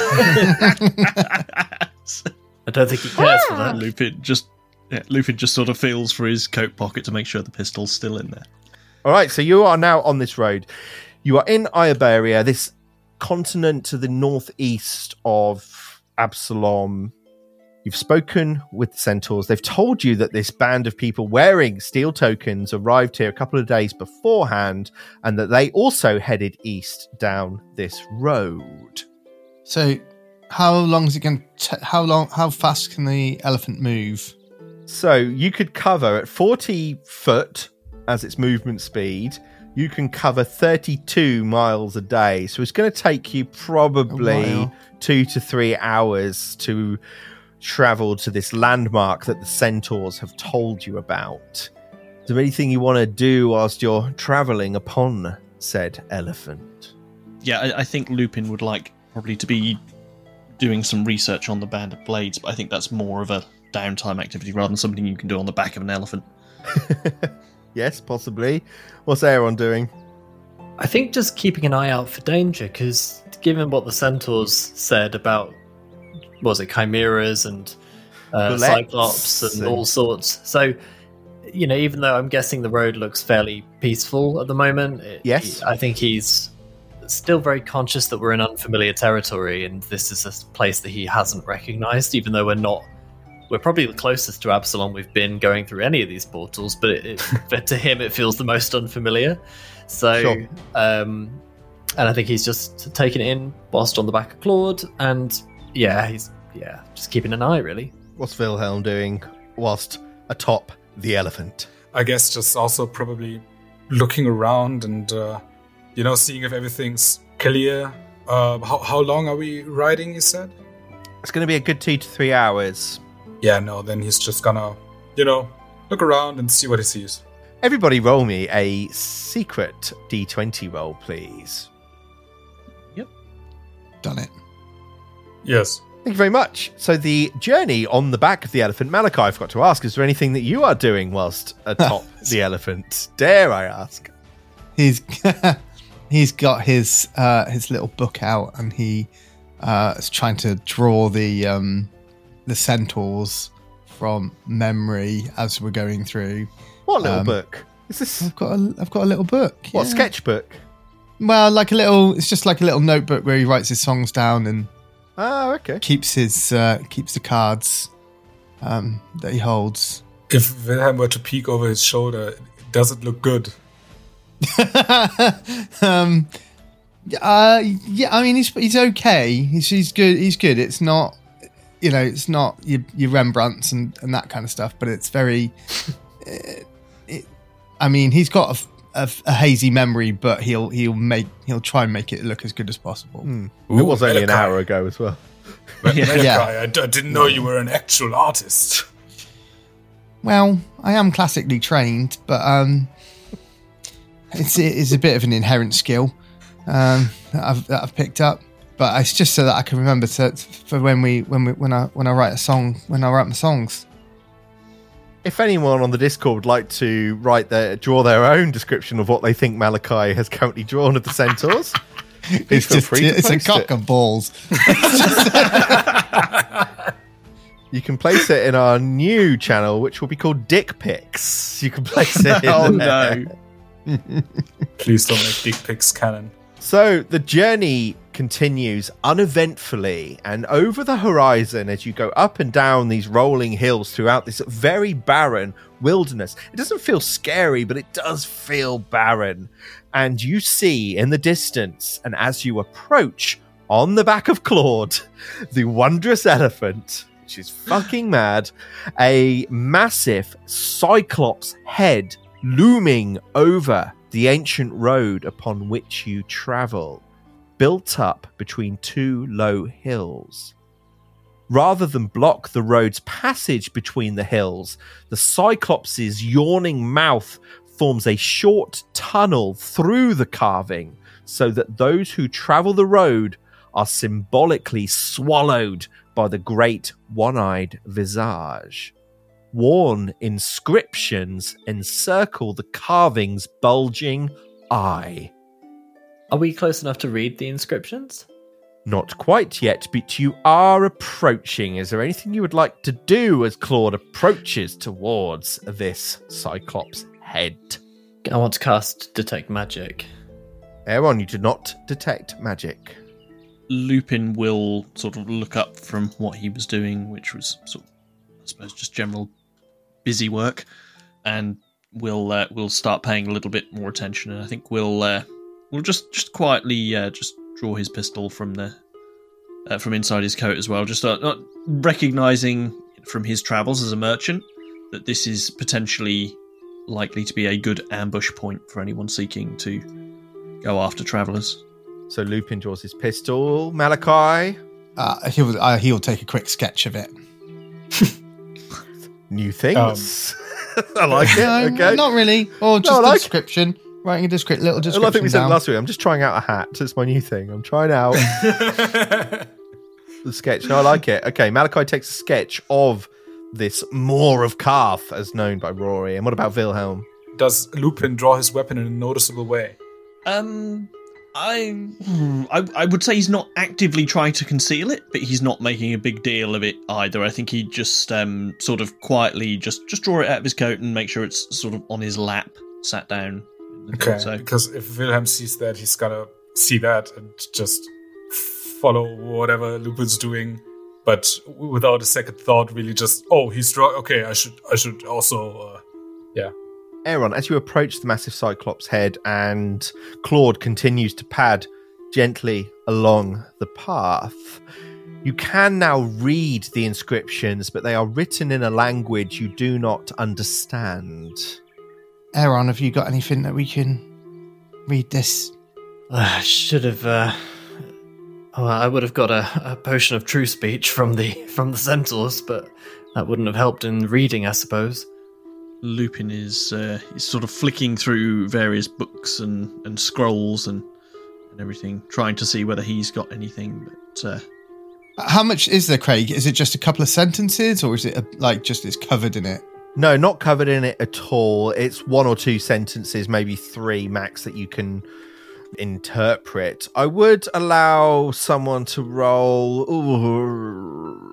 I don't think he cares for that. Lupin just yeah, Lupin just sort of feels for his coat pocket to make sure the pistol's still in there. All right, so you are now on this road. You are in Iberia, this continent to the northeast of Absalom. You've spoken with the centaurs. They've told you that this band of people wearing steel tokens arrived here a couple of days beforehand, and that they also headed east down this road. So, how long is it going to? T- how long? How fast can the elephant move? So you could cover at forty foot as its movement speed. You can cover thirty-two miles a day. So it's going to take you probably A while. two to three hours to travel to this landmark that the centaurs have told you about. Is there anything you want to do whilst you're traveling upon said elephant? Yeah, I, I think Lupin would like probably to be doing some research on the Band of Blades, but I think that's more of a downtime activity rather than something you can do on the back of an elephant. Yes, possibly. What's Aaron doing? I think just keeping an eye out for danger, because given what the centaurs said about, what was it, chimeras and uh, Bullets cyclops and, and- all sorts. So you know, even though I'm guessing the road looks fairly peaceful at the moment, it, Yes. I think he's still very conscious that we're in unfamiliar territory, and this is a place that he hasn't recognized, even though we're not. We're probably the closest to Absalom we've been going through any of these portals, but, it, it, but to him it feels the most unfamiliar. So, Sure. um, and I think he's just taking it in whilst on the back of Claude, and yeah, he's yeah just keeping an eye really. What's Wilhelm doing whilst atop the elephant? I guess just also probably looking around and, uh, you know, seeing if everything's clear. Uh, how, how long are we riding, you said? It's going to be a good two to three hours. Yeah, no, then he's just gonna, you know, look around and see what he sees. Everybody roll me a secret D twenty roll, please. Done it. Yes. Thank you very much. So the journey on the back of the elephant, Malachi, I forgot to ask, is there anything that you are doing whilst atop the elephant? Dare I ask? He's he's got his uh, his little book out, and he uh, is trying to draw the um, the centaurs from memory as we're going through. What little Um, book? Is this I've got a, I've got a little book. what yeah. sketchbook? Well, like a little. It's just like a little notebook where he writes his songs down and Oh, okay. keeps his uh, keeps the cards um, that he holds. If Wilhelm were to peek over his shoulder, does it look good? um, uh, yeah, I mean he's he's okay. He's he's good. He's good. It's not, you know, it's not your, your Rembrandts and, and that kind of stuff. But it's very. uh, it, I mean, he's got a, a, a hazy memory, but he'll he'll make he'll try and make it look as good as possible. Hmm. Ooh, it was only an Malachi. hour ago as well. Malachi, Yeah. I, d- I didn't know you were an actual artist. Well, I am classically trained, but um, it's it's a bit of an inherent skill um, that I've that I've picked up. But it's just so that I can remember to, for when we when we when I when I write a song when I write my songs. If anyone on the Discord would like to write their draw their own description of what they think Malachi has currently drawn of the centaurs, please It's feel just free to it's a post cock it. and balls. You can place it in our new channel, which will be called Dick Pics. You can place it in Oh there. no. Please don't make dick pics canon. So the journey continues uneventfully, and over the horizon, as you go up and down these rolling hills throughout this very barren wilderness, it doesn't feel scary, but it does feel barren. And you see in the distance, and as you approach on the back of Claude, the wondrous elephant, which is fucking mad, a massive cyclops head looming over the ancient road upon which you travel, built up between two low hills. Rather than block the road's passage between the hills, the Cyclops' yawning mouth forms a short tunnel through the carving, so that those who travel the road are symbolically swallowed by the great one-eyed visage. Worn inscriptions encircle the carving's bulging eye. Are we close enough to read the inscriptions? Not quite yet, but you are approaching. Is there anything you would like to do as Claude approaches towards this Cyclops head? I want to cast Detect Magic. Aaron, you do not detect magic. Lupin will sort of look up from what he was doing, which was sort of, I suppose, just general busy work, and we'll uh, we'll start paying a little bit more attention. And I think we'll uh, we'll just just quietly uh, just draw his pistol from the uh, from inside his coat as well, just uh, not recognizing from his travels as a merchant that this is potentially likely to be a good ambush point for anyone seeking to go after travelers. So Lupin draws his pistol. Malachi, Uh, he'll uh, he'll take a quick sketch of it. new things. I like it. No, Okay. not really. Or just I a like it. description. Writing a descri- little Well, description I think we said down. last week. I'm just trying out a hat. It's my new thing. I'm trying out the sketch. No, I like it. Okay, Malachi takes a sketch of this Moor of Karth, as known by Rory. And what about Wilhelm? Does Lupin draw his weapon in a noticeable way? Um, I, I I would say he's not actively trying to conceal it, but he's not making a big deal of it either. I think he just um, sort of quietly just, just draw it out of his coat and make sure it's sort of on his lap, sat down. Okay, So, because if Wilhelm sees that, he's gonna see that and just follow whatever Lupin's doing, but without a second thought, really just, oh, he's drunk. Okay, I should, I should also, uh, yeah. Aaron, as you approach the massive Cyclops head and Claude continues to pad gently along the path, you can now read the inscriptions, but they are written in a language you do not understand. Aaron, have you got anything that we can read this? I should have. Uh, oh, I would have got a, a potion of true speech from the from the centaurs, but that wouldn't have helped in reading, I suppose. Lupin is uh, is sort of flicking through various books and, and scrolls and, and everything, trying to see whether he's got anything. But uh, How much is there, Craig? Is it just a couple of sentences, or is it a, like just it's covered in it? No, not covered in it at all. It's one or two sentences, maybe three max, that you can interpret. I would allow someone to roll ooh,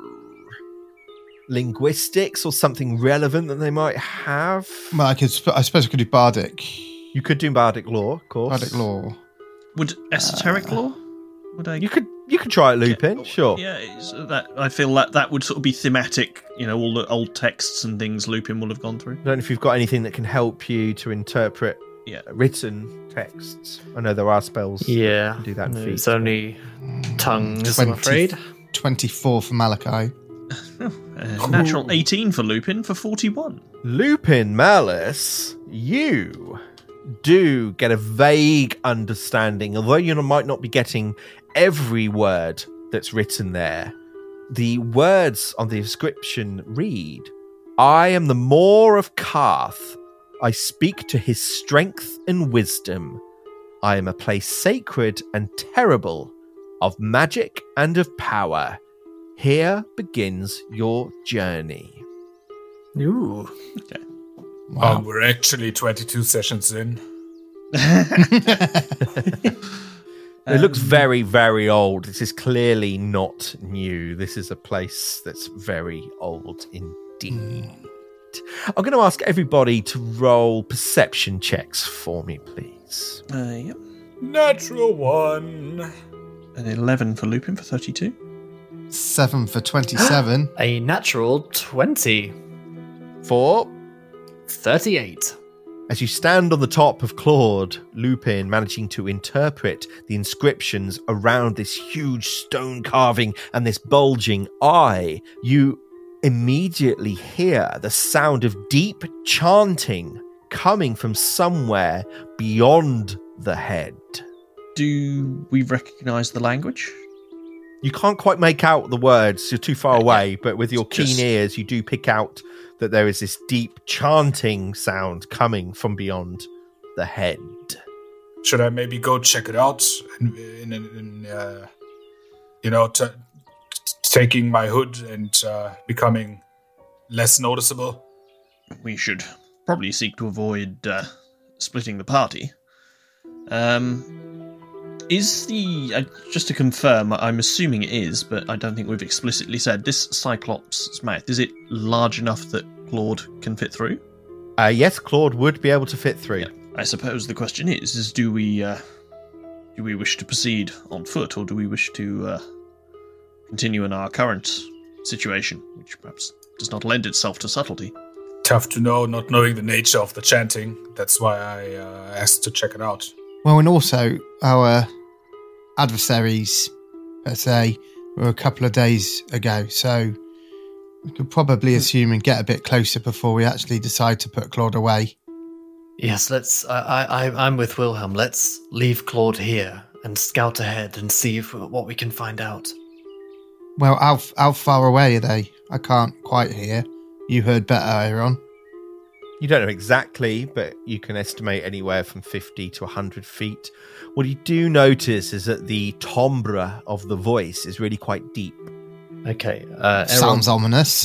linguistics or something relevant that they might have. Well, I could. I suppose I could do bardic. You could do bardic law, of course. Bardic law. would esoteric Uh, law? Would I? You could you could try it, Lupin. Sure. Yeah, it's, that I feel that that would sort of be thematic. You know, all the old texts and things Lupin will have gone through. I don't know if you've got anything that can help you to interpret Yeah. written texts. I know there are spells. Yeah, do that in it's feats. only tongues, I'm twenty afraid. twenty-four for Malachi. Uh, natural eighteen for Lupin for forty-one. Lupin Malice, you do get a vague understanding, although you might not be getting every word that's written there. The words on the inscription read, I am the Moor of Karth. I speak to his strength and wisdom. I am a place sacred and terrible, of magic and of power. Here begins your journey. Ooh. Okay. Wow. Um, we're actually twenty-two sessions in. It looks very, very old. This is clearly not new. This is a place that's very old indeed. I'm going to ask everybody to roll perception checks for me, please. Uh, yep. Natural one. An eleven for Lupin for thirty-two. Seven for twenty-seven. A natural twenty. Four. thirty-eight. As you stand on the top of Claude, Lupin managing to interpret the inscriptions around this huge stone carving and this bulging eye, you immediately hear the sound of deep chanting coming from somewhere beyond the head. Do we recognise the language? You can't quite make out the words, you're too far Uh, away, but with your Just- keen ears, you do pick out that there is this deep chanting sound coming from beyond the head. Should I maybe go check it out? In, in, in uh, you know, t- t- taking my hood and uh, becoming less noticeable. We should probably seek to avoid uh, splitting the party. Um, is the uh, just to confirm? I'm assuming it is, but I don't think we've explicitly said this Cyclops' mouth. Is it large enough that Claude can fit through? Uh, yes, Claude would be able to fit through. Yeah. I suppose the question is: is do we uh, do we wish to proceed on foot, or do we wish to uh, continue in our current situation, which perhaps does not lend itself to subtlety? Tough to know, not knowing the nature of the chanting. That's why I uh, asked to check it out. Well, and also our adversaries, let's say, were a couple of days ago, so we could probably assume and get a bit closer before we actually decide to put Claude away. Yes, let's. I, I, I'm with Wilhelm. Let's leave Claude here and scout ahead and see if, what we can find out. Well, how, how far away are they? I can't quite hear. You heard better, Aaron. You don't know exactly, but you can estimate anywhere from fifty to one hundred feet. What you do notice is that the timbre of the voice is really quite deep. Okay. Uh, Aaron, Sounds ominous.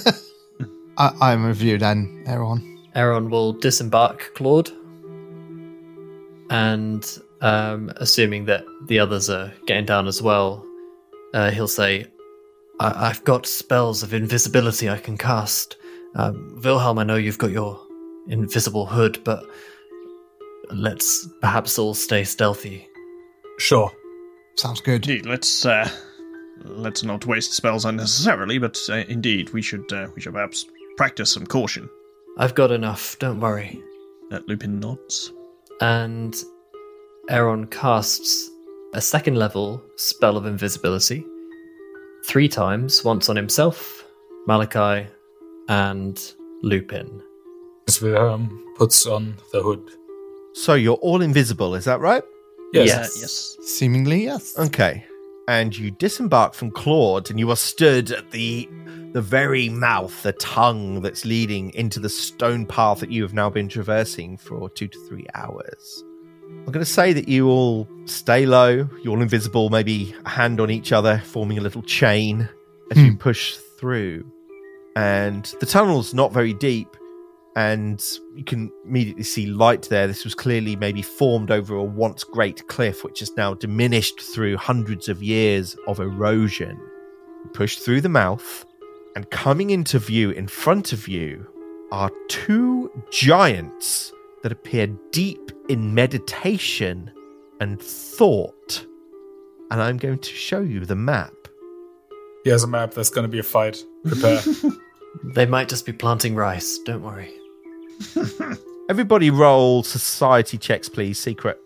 I, I'm with you then, Aaron. Aaron will disembark Claude and um, assuming that the others are getting down as well, uh, he'll say, I- I've got spells of invisibility I can cast. Um, Wilhelm, I know you've got your invisible hood, but let's perhaps all stay stealthy. Sure. Sounds good. Indeed, let's uh, let's not waste spells unnecessarily, but uh, indeed, we should uh, we should perhaps practice some caution. I've got enough, don't worry. Uh, Lupin nods. And Aaron casts a second level spell of invisibility three times, once on himself, Malachi, and Lupin. As Wilhelm puts on the hood. So you're all invisible, is that right? Yes. Yes. Uh, yes. Seemingly, yes. Okay. And you disembark from Claude, and you are stood at the the very mouth, the tongue that's leading into the stone path that you have now been traversing for two to three hours. I'm going to say that you all stay low, you're all invisible, maybe a hand on each other, forming a little chain as you push through. And the tunnel's not very deep, and you can immediately see light there. This was clearly maybe formed over a once great cliff, which is now diminished through hundreds of years of erosion. You push through the mouth, and coming into view in front of you are two giants that appear deep in meditation and thought. And I'm going to show you the map. Here's a map. There's going to be a fight. Prepare. They might just be planting rice, don't worry. Everybody roll society checks, please. Secret.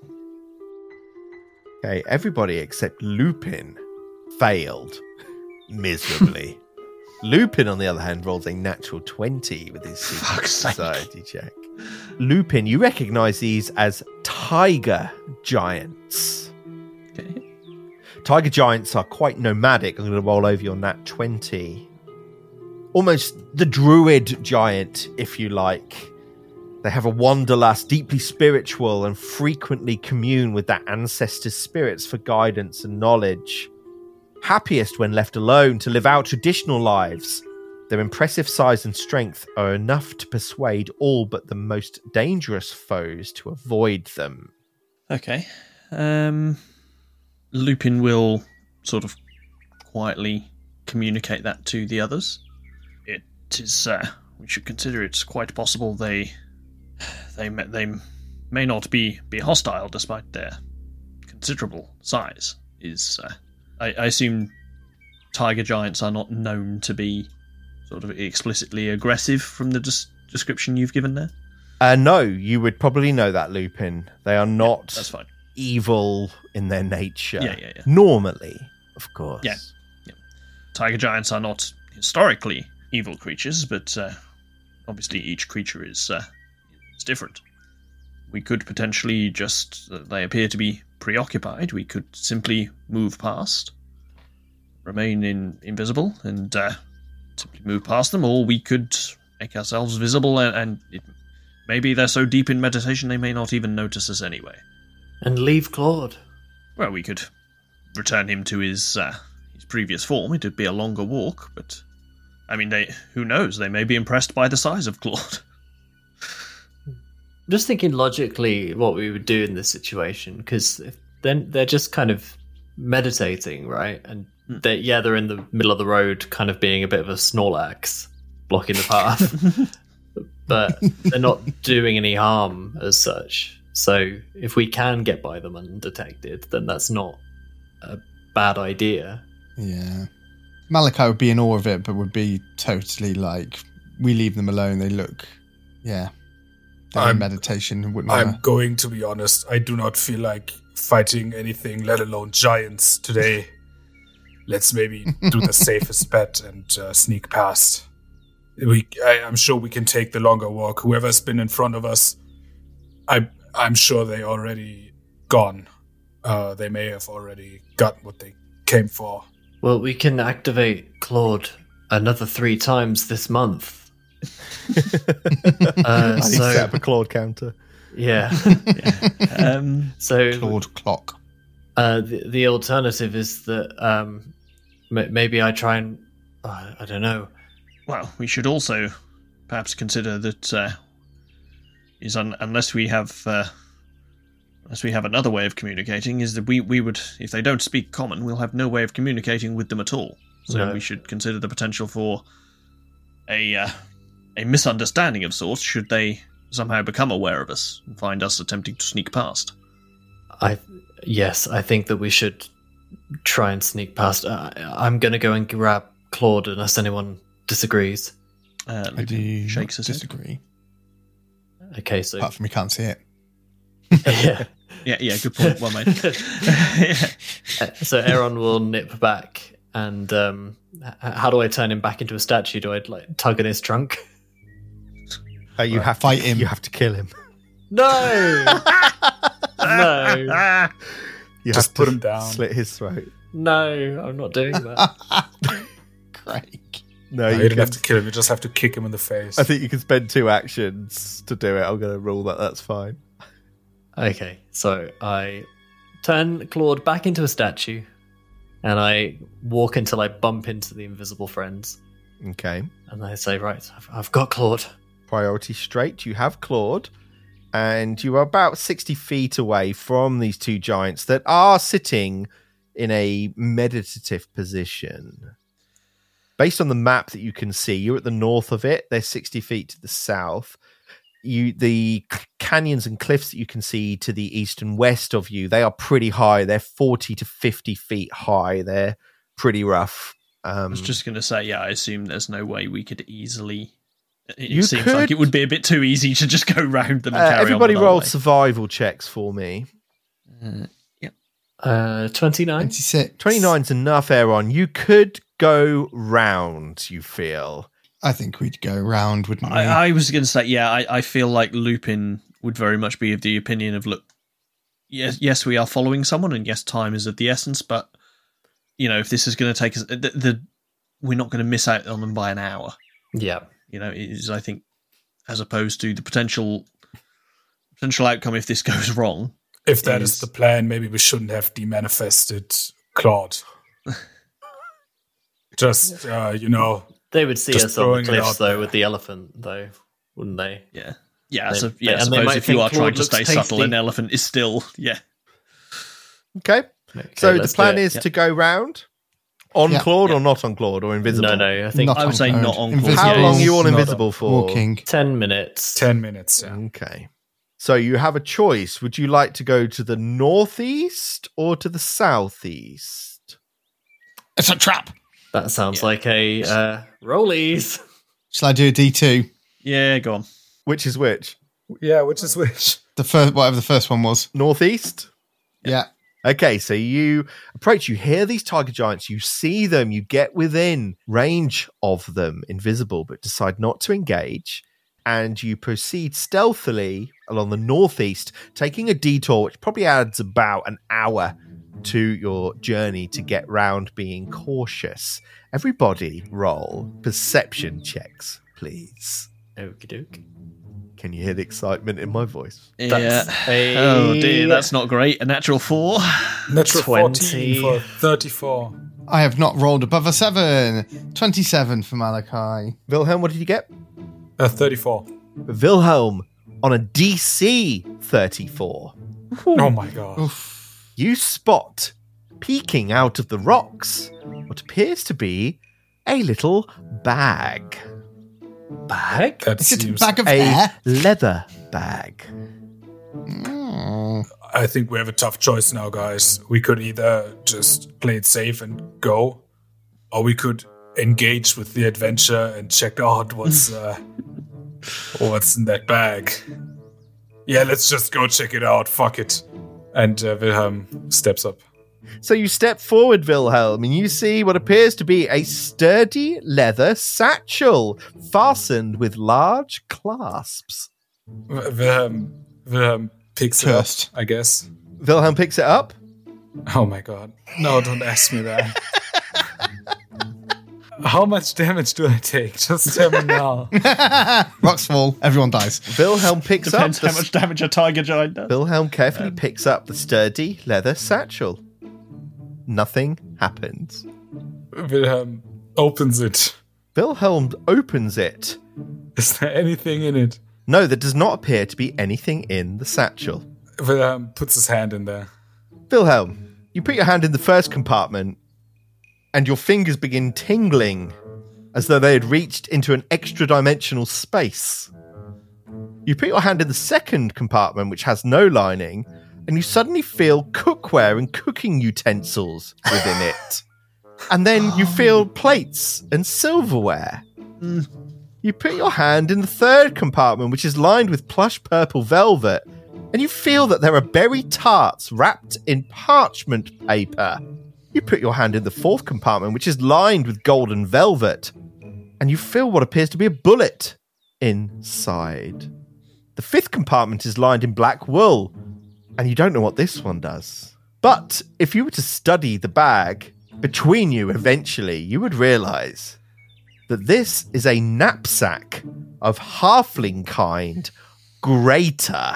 Okay, everybody except Lupin failed miserably. Lupin, on the other hand, rolls a natural twenty with his secret society check. Lupin, you recognize these as tiger giants. Okay. Tiger giants are quite nomadic. I'm going to roll over your nat twenty. Almost the druid giant, if you like. They have a wanderlust, deeply spiritual, and frequently commune with their ancestors' spirits for guidance and knowledge. Happiest when left alone to live out traditional lives. Their impressive size and strength are enough to persuade all but the most dangerous foes to avoid them. Okay. Um, Lupin will sort of quietly communicate that to the others. It is. Uh, we should consider it's quite possible they, they, may, they may not be, be hostile despite their considerable size. Is uh, I, I assume tiger giants are not known to be sort of explicitly aggressive from the des- description you've given there? Uh, no, you would probably know that, Lupin. They are not That's fine. evil in their nature. Yeah, yeah, yeah. Normally, of course. Yeah. Tiger giants are not historically evil creatures, but uh, obviously each creature is, uh, is different. We could potentially just, uh, they appear to be preoccupied, we could simply move past, remain in, invisible, and uh, simply move past them, or we could make ourselves visible, and, and it, maybe they're so deep in meditation they may not even notice us anyway. And leave Claude. Well, we could return him to his uh, his previous form. It'd be a longer walk, but I mean, they who knows? They may be impressed by the size of Claude. Just thinking logically what we would do in this situation, because then they're just kind of meditating, right? And they yeah, they're in the middle of the road, kind of being a bit of a Snorlax, blocking the path. But they're not doing any harm as such. So if we can get by them undetected, then that's not a bad idea. Yeah. Malachi would be in awe of it, but would be totally like, we leave them alone. They look, yeah. They're in I'm- meditation. Wouldn't I'm wanna- going to be honest. I do not feel like fighting anything, let alone giants, today. Let's maybe do the safest bet and uh, sneak past. We, I, I'm sure we can take the longer walk. Whoever's been in front of us, I, I'm sure they already gone. Uh, they may have already got what they came for. Well, we can activate Claude another three times this month. uh, I need to set so up a Claude counter. yeah, Um, so Claude clock. uh, the the alternative is that um, m- maybe I try and uh, I don't know. well, we should also perhaps consider that uh, is un- unless we have uh, as we have another way of communicating, is that we, we would, if they don't speak common, we'll have no way of communicating with them at all. So No. we should consider the potential for a uh, a misunderstanding of sorts should they somehow become aware of us and find us attempting to sneak past. I yes, I think that we should try and sneak past. Uh, I'm going to go and grab Claude unless anyone disagrees. Uh, I do Lupin shakes not his head. disagree. Okay, so Apart from we can't see it. yeah. Yeah, yeah, good point. Well made. Yeah. So Aaron will nip back, and um, h- how do I turn him back into a statue? Do I like tug at his trunk? Uh, you have Fight to, him. You have to kill him. No, no, You Just have put to him down. Slit his throat. no! I'm not doing that. Craig. No, No, you, you don't can, have to kill him. You just have to kick him in the face. I think you can spend two actions to do it. I'm going to rule that that's fine. Okay, so I turn Claude back into a statue, and I walk until I bump into the invisible friends, Okay. and I say, "Right, I've, I've got Claude." Priority straight. You have Claude, and you are about sixty feet away from these two giants that are sitting in a meditative position. Based on the map that you can see, you're at the north of it. They're sixty feet to the south. You, the c- canyons and cliffs that you can see to the east and west of you, they are pretty high. They're forty to fifty feet high. They're pretty rough. Um, I was just going to say, yeah, I assume there's no way we could easily... It You seems could- like it would be a bit too easy to just go round them and uh, carry everybody on with our roll way. survival checks for me. Uh, yeah. Uh, twenty-nine. twenty-six. twenty-nine's enough, Aaron. You could go round, you feel. I think we'd go round, wouldn't we? I, I was going to say, yeah, I, I feel like Lupin would very much be of the opinion of, look, yes, yes, we are following someone, and yes, time is of the essence, but, you know, if this is going to take us, the, the we're not going to miss out on them by an hour. Yeah. You know, it is, I think, as opposed to the potential potential outcome if this goes wrong. If that is is- the plan, maybe we shouldn't have demanifested Claude. Just, uh, you know, They would see Just us on the throwing it cliffs, out though, there. with the elephant, though, wouldn't they? Yeah. Yeah, They- so, they- yeah I and they suppose might if you think are trying Claude to looks stay subtle, tasty. an elephant is still, yeah. Okay. Okay, So the let's do plan it. is Yeah. to go round on Yeah. Claude Yeah. or not on Claude or invisible? No, no, I think Not I would on say Claude. not on Invisible. How Yeah, long are you it's on not invisible for? Walking. ten minutes. ten minutes. Yeah. Okay. So you have a choice. Would you like to go to the northeast or to the southeast? It's a trap. That sounds Yeah. like a uh, rollies. Shall I do a D two? Yeah, go on. Which is which? Yeah, which is which? The first, whatever the first one was. Northeast? Yeah. Okay, so you approach, you hear these tiger giants, you see them, you get within range of them, invisible, but decide not to engage. And you proceed stealthily along the northeast, taking a detour, which probably adds about an hour to your journey to get round being cautious. Everybody roll perception checks, please. Okie doke. Can you hear the excitement in my voice? That's yeah. a- Oh dear, that's not great. A natural four. Natural twenty. fourteen for thirty-four. I have not rolled above a seven. twenty-seven for Malachi. Wilhelm, what did you get? Uh, thirty-four. Wilhelm on a D C thirty-four. Oh my god. Oof. You spot peeking out of the rocks what appears to be a little bag. Bag? That Is it a seems. bag of A air? leather bag. Mm. I think we have a tough choice now, guys. We could either just play it safe and go, or we could engage with the adventure and check out what's uh, what's in that bag. Yeah, let's just go check it out. Fuck it. And uh, Wilhelm steps up. So you step forward, Wilhelm, and you see what appears to be a sturdy leather satchel fastened with large clasps. Wi- Wilhelm, Wilhelm picks Cursed. it up, I guess. Wilhelm picks it up. Oh my god. No, don't ask me that. How much damage do I take? Just tell me now. Rocks fall. Everyone dies. Wilhelm picks Depends up. how the much damage a tiger giant does. Wilhelm carefully picks up the sturdy leather satchel. Nothing happens. Wilhelm opens it. Wilhelm opens it. Is there anything in it? No, there does not appear to be anything in the satchel. Wilhelm puts his hand in there. Wilhelm, you put your hand in the first compartment and your fingers begin tingling as though they had reached into an extra-dimensional space. You put your hand in the second compartment, which has no lining, and you suddenly feel cookware and cooking utensils within it. And then you feel plates and silverware. Mm. You put your hand in the third compartment, which is lined with plush purple velvet, and you feel that there are berry tarts wrapped in parchment paper. You put your hand in the fourth compartment, which is lined with golden velvet, and you feel what appears to be a bullet inside. The fifth compartment is lined in black wool, and you don't know what this one does. But if you were to study the bag between you eventually, you would realise that this is a knapsack of halfling kind greater.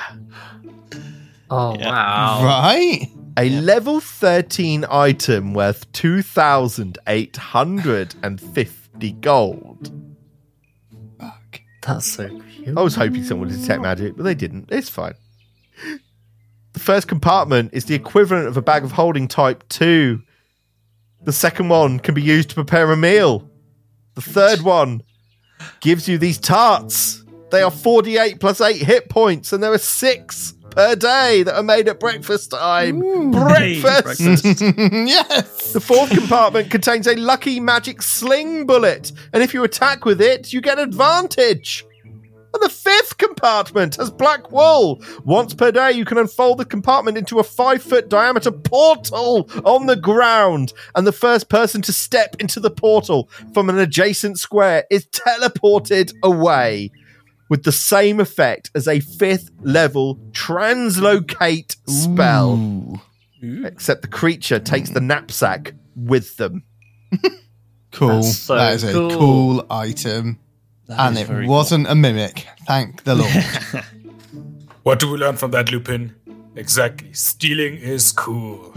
Oh, Yeah. wow. Right? A level thirteen item worth two thousand eight hundred fifty gold. Fuck. That's so cute. I was hoping someone would detect magic, but they didn't. It's fine. The first compartment is the equivalent of a bag of holding type two. The second one can be used to prepare a meal. The third one gives you these tarts. They are forty-eight plus eight hit points, and there are six per day that are made at breakfast time. Hey, breakfast! breakfast. Yes! The fourth compartment contains a lucky magic sling bullet, and if you attack with it, you get advantage. And the fifth compartment has black wool. Once per day, you can unfold the compartment into a five-foot diameter portal on the ground, and the first person to step into the portal from an adjacent square is teleported away, with the same effect as a fifth level translocate spell. Ooh. Except the creature takes the knapsack with them. Cool. That's so that is a cool. cool item. That and is it very wasn't a mimic. Thank the Lord. What do we learn from that, Lupin? Exactly. Stealing is cool.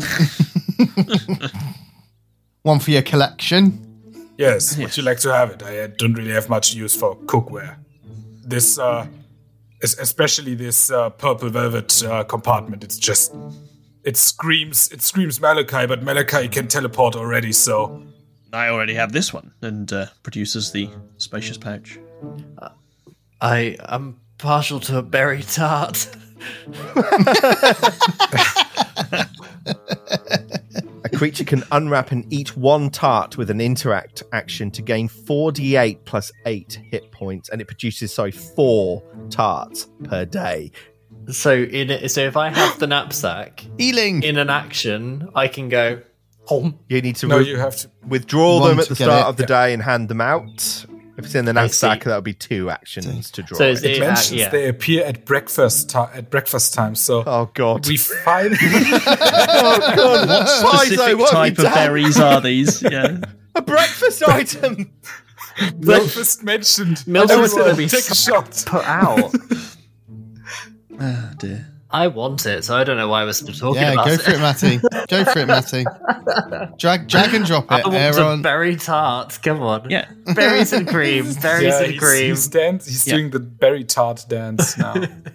One for your collection. Yes, would you like to have it? I uh, don't really have much use for cookware. This, uh, es- especially this uh, purple velvet uh, compartment, it's just, it screams, it screams Malachi, but Malachi can teleport already, so... I already have this one, and uh, produces the spacious pouch. I am partial to a berry tart. A creature can unwrap and eat one tart with an interact action to gain forty-eight plus eight hit points, and it produces, sorry, four tarts per day. So in it, so if I have the knapsack Healing. in an action, I can go home. You need to No, re- you have to... withdraw One them at to the get start it. of the day and hand them out. If it's in the I knapsack, see. that would be two actions to draw So it. is It it- uh, mentions yeah. they appear at breakfast ti- at breakfast time, so... Oh, God. We find... oh, God. What Specific what have type you of done? berries are these? Yeah. A breakfast item! breakfast mentioned. Milk Everyone, was going to be take a shot. put out. Oh, dear. I want it, so I don't know why we're still talking Yeah, about go it. for it, Matty. Go for it, Matty. Drag, drag and drop I it. want Aaron. a berry tart. Come on. Yeah. Berries and cream. Berries Yeah, and he's, cream. he's, dance, he's Yeah. doing the berry tart dance now.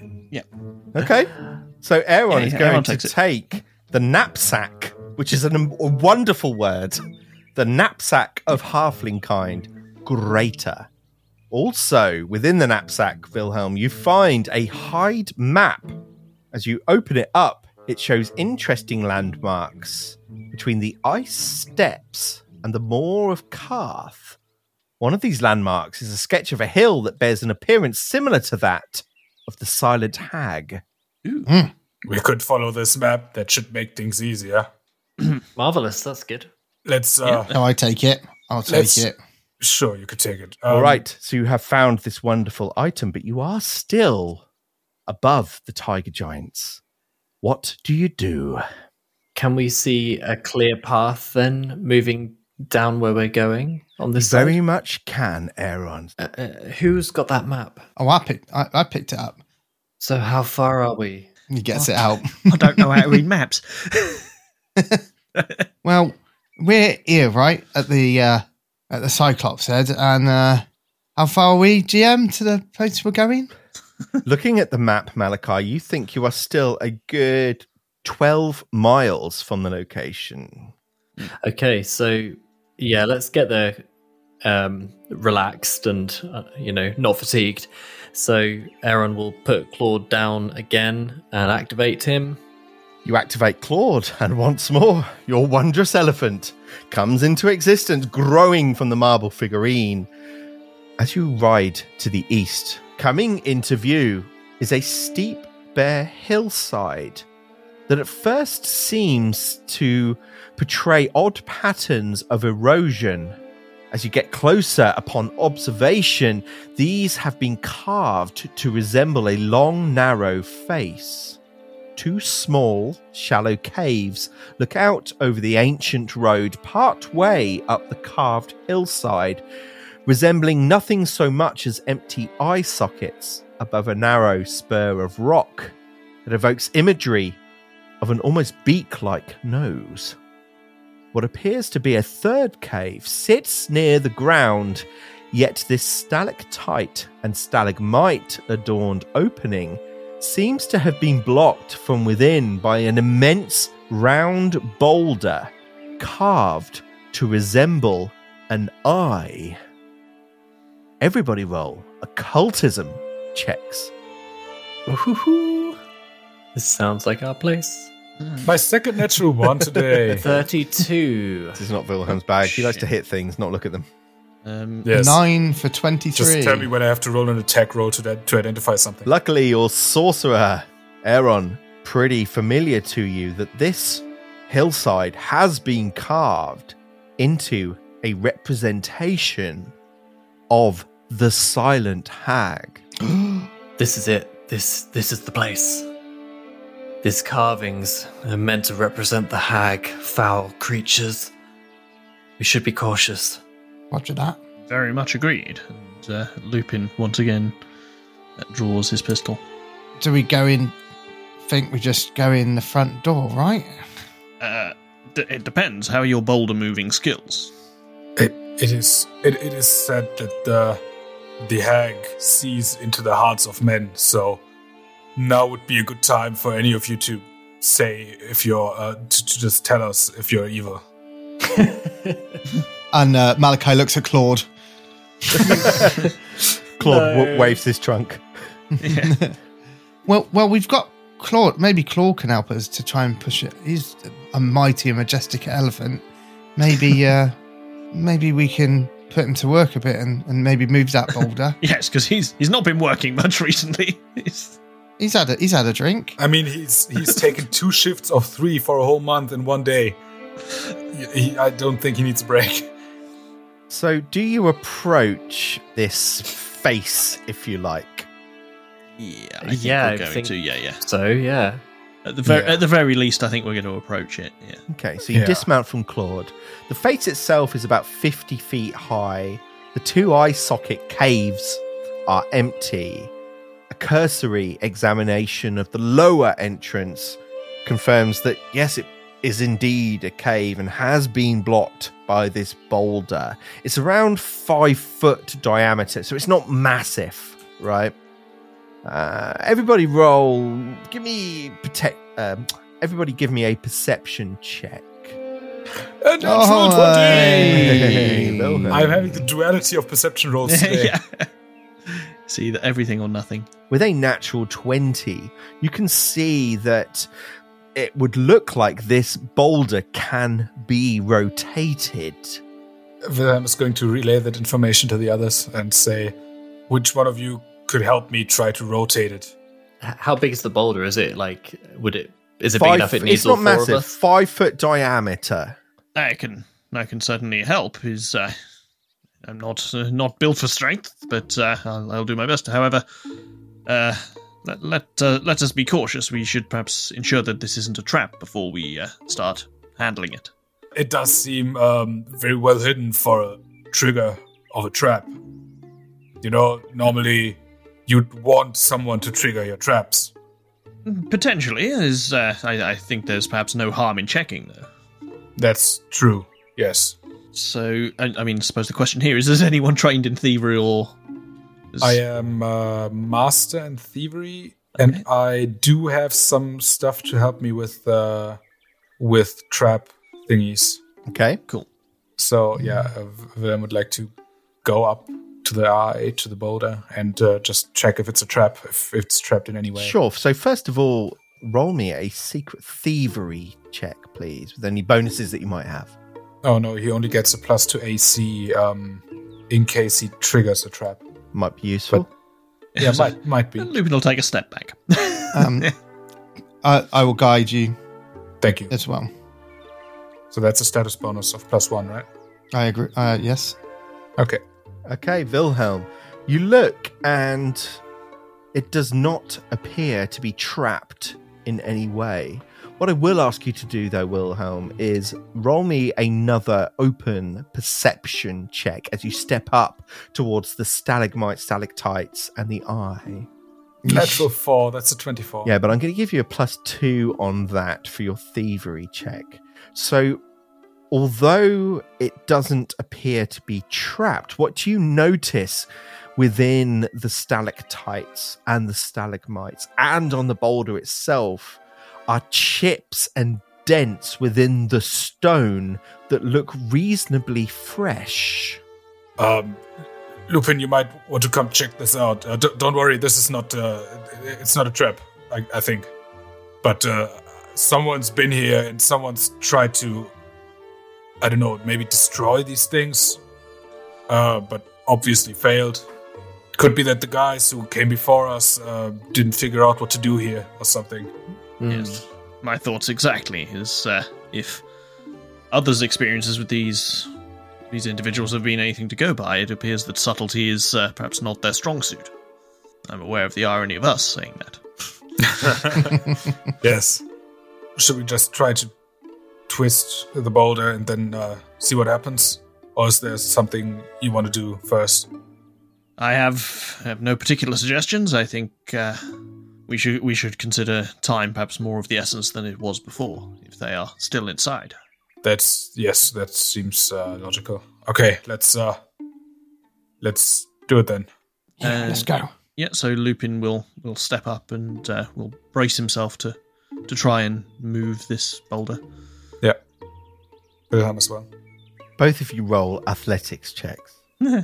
Okay. So Aaron Yeah, is yeah, going Aaron to takes it. take the knapsack, which is an, a wonderful word, the knapsack of halfling kind, greater. Also, within the knapsack, Wilhelm, you find a hide map. As you open it up, it shows interesting landmarks between the ice steppes and the moor of Carth. One of these landmarks is a sketch of a hill that bears an appearance similar to that of the Silent Hag. We could follow this map. That should make things easier. Marvelous. That's good. Let's... Uh, No, I take it. I'll take Let's- it. Sure, you could take it. Um, All right, so you have found this wonderful item, but you are still above the tiger giants. What do you do? Can we see a clear path then, moving down where we're going on this Very side? much can, Aaron. Uh, uh, who's got that map? Oh, I picked, I, I picked it up. So how far are we? He gets it out. I don't know how to read maps. Well, we're here, right, at the uh, at the Cyclops head, and uh, how far are we, G M, to the place we're going? Looking at the map, Malachi, you think you are still a good twelve miles from the location. Okay, so yeah, let's get there um, relaxed and, uh, you know, not fatigued. So Aaron will put Claude down again and activate him. You activate Claude, and once more, your wondrous elephant comes into existence, growing from the marble figurine. As you ride to the east, coming into view is a steep, bare hillside that at first seems to portray odd patterns of erosion. As you get closer, upon observation, these have been carved to resemble a long, narrow face. Two small, shallow caves look out over the ancient road part way up the carved hillside, resembling nothing so much as empty eye sockets above a narrow spur of rock that evokes imagery of an almost beak-like nose. What appears to be a third cave sits near the ground, yet this stalactite and stalagmite adorned opening seems to have been blocked from within by an immense round boulder carved to resemble an eye. Everybody roll occultism checks. Ooh, this sounds like our place. My second natural one today. thirty-two. This is not Wilhelm's bag. He likes to hit things, not look at them. Um, Yes. Nine for twenty-three. Just tell me when I have to roll an attack roll to that, to identify something. Luckily, your sorcerer, Aaron, pretty familiar to you that this hillside has been carved into a representation of the Silent Hag. This is it. This this is the place. These carvings are meant to represent the hag, foul creatures. We should be cautious. Roger that. very much agreed. And uh, Lupin, once again, uh, draws his pistol. Do we go in? Think we just go in the front door, right? Uh, d- it depends. How are your boulder moving skills? It it is it, it is said that the the hag sees into the hearts of men. So now would be a good time for any of you to say if you're uh, to, to just tell us if you're evil. And uh, Malachi looks at Claude. Claude No. w- waves his trunk. Yeah. Well, well, we've got Claude. Maybe Claude can help us to try and push it. He's a mighty and majestic elephant. Maybe, uh, maybe we can put him to work a bit and, and maybe move that boulder. Yes, because he's he's not been working much recently. He's- He's had a he's had a drink. I mean, he's he's taken two shifts of three for a whole month in one day. He, he- I don't think he needs a break. So, do you approach this face, if you like? yeah, I think Yeah, we're I going think- to. Yeah, yeah. So, yeah. At the very Yeah. at the very least, I think we're going to approach it. Yeah. Okay, so you Yeah. dismount from Claude. The face itself is about fifty feet high. The two eye socket caves are empty. A cursory examination of the lower entrance confirms that, yes, it is indeed a cave and has been blocked by this boulder. It's around five foot diameter, so it's not massive, right? Uh, everybody roll. Give me protect. Um, everybody, give me a perception check. A natural Oh, twenty! hey, Wilhelm. I'm having the duality of perception rolls today. yeah. See that everything or nothing. With a natural twenty, you can see that it would look like this boulder can be rotated. Wilhelm is going to relay that information to the others and say, which one of you could help me try to rotate it? H- How big is the boulder? Is it like, would it, is it Five big enough it f- needs it's all not four massive. of us? Five foot diameter. I can I can certainly help. Is uh, I'm not uh, not built for strength, but uh, I'll, I'll do my best. However, uh, let let, uh, let us be cautious. We should perhaps ensure that this isn't a trap before we uh, start handling it. It does seem um, very well hidden for a trigger of a trap. You know, normally you'd want someone to trigger your traps. Potentially, is uh, I, I think there's perhaps no harm in checking though. That's true, yes. So, I, I mean, I suppose the question here is: is anyone trained in thievery or I am uh, master in thievery, okay. and I do have some stuff to help me with uh, with trap thingies. Okay, cool. So yeah, uh, Willem would like to go up to the R A, to the boulder, and uh, just check if it's a trap, if it's trapped in any way. Sure. So first of all, roll me a secret thievery check, please, with any bonuses that you might have. Oh no, he only gets a plus to A C um, in case he triggers a trap. Might be useful. But, yeah, might might be. Lupin will take a step back. um, I, I will guide you. Thank you as well. So that's a status bonus of plus one, right? I agree. Uh, yes. Okay. Okay, Wilhelm, you look and it does not appear to be trapped in any way. What I will ask you to do, though, Wilhelm, is roll me another open perception check as you step up towards the stalagmite, stalactites, and the eye. Natural four, that's a twenty-four. Yeah, but I'm going to give you a plus two on that for your thievery check. So, although it doesn't appear to be trapped, what you notice within the stalactites and the stalagmites and on the boulder itself are chips and dents within the stone that look reasonably fresh. Um, Lupin, you might want to come check this out. Uh, d- don't worry, this is not, uh, it's not a trap, I, I think. But uh, someone's been here and someone's tried to, I don't know, maybe destroy these things, uh, but obviously failed. Could be that the guys who came before us uh, didn't figure out what to do here or something. Mm. Yes, my thoughts exactly is uh, if others' experiences with these these individuals have been anything to go by, it appears that subtlety is uh, perhaps not their strong suit. I'm aware of the irony of us saying that. Yes. Should we just try to twist the boulder and then uh, see what happens? Or is there something you want to do first? I have have no particular suggestions. I think uh, we should we should consider time perhaps more of the essence than it was before, if they are still inside. That's yes, that seems uh, logical. Okay, let's uh, let's do it then. Yeah, uh, let's go. Yeah, so Lupin will will step up and uh, will brace himself to to try and move this boulder. Yeah, Wilhelm as well. Both of you roll athletics checks.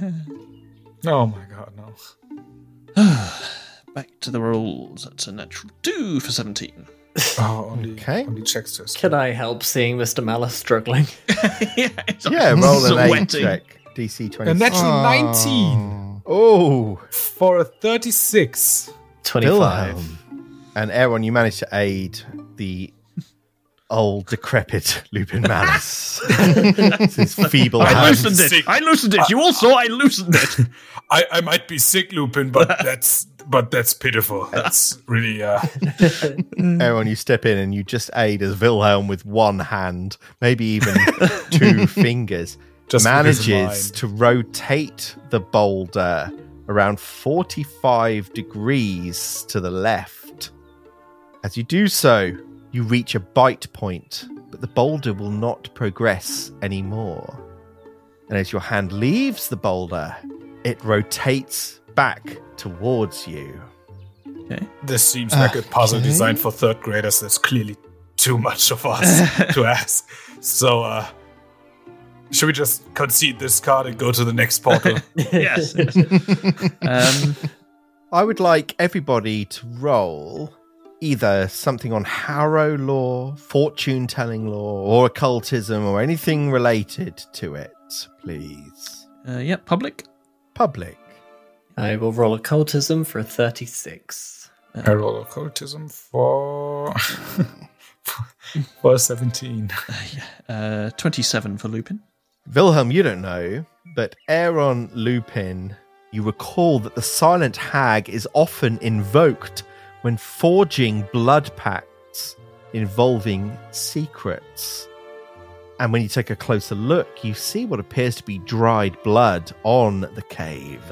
Oh my god, no. Back to the rolls. That's a natural two for seventeen. Oh, only, okay. only checks to Can I help seeing Mister Malice struggling? yeah, yeah, roll an eight check. D C twenty. A natural oh. nineteen. Oh. For a thirty-six. twenty-five. Wilhelm. And Aaron, you managed to aid the old, decrepit Lupin Malice. His feeble I hands. loosened it. I loosened it. You also, I loosened it. I, I might be sick, Lupin, but that's but that's pitiful. That's really. Uh... Aaron, you step in and you just aid as Wilhelm with one hand, maybe even two fingers, just manages to rotate the boulder around forty-five degrees to the left. As you do so, you reach a bite point, but the boulder will not progress anymore. And as your hand leaves the boulder, it rotates back towards you. Okay. This seems like a puzzle okay. designed for third graders. That's clearly too much of us to ask. So, uh, should we just concede this card and go to the next portal? yes. yes. um, I would like everybody to roll either something on Harrow lore, fortune-telling lore, or occultism, or anything related to it, please. Uh, yeah, public. Public. I will roll occultism for a thirty-six. Uh, I roll occultism for for seventeen. Uh, yeah. uh, twenty-seven for Lupin. Wilhelm, you don't know, but Aaron Lupin, you recall that the Silent Hag is often invoked when forging blood pacts involving secrets. And when you take a closer look, you see what appears to be dried blood on the cave.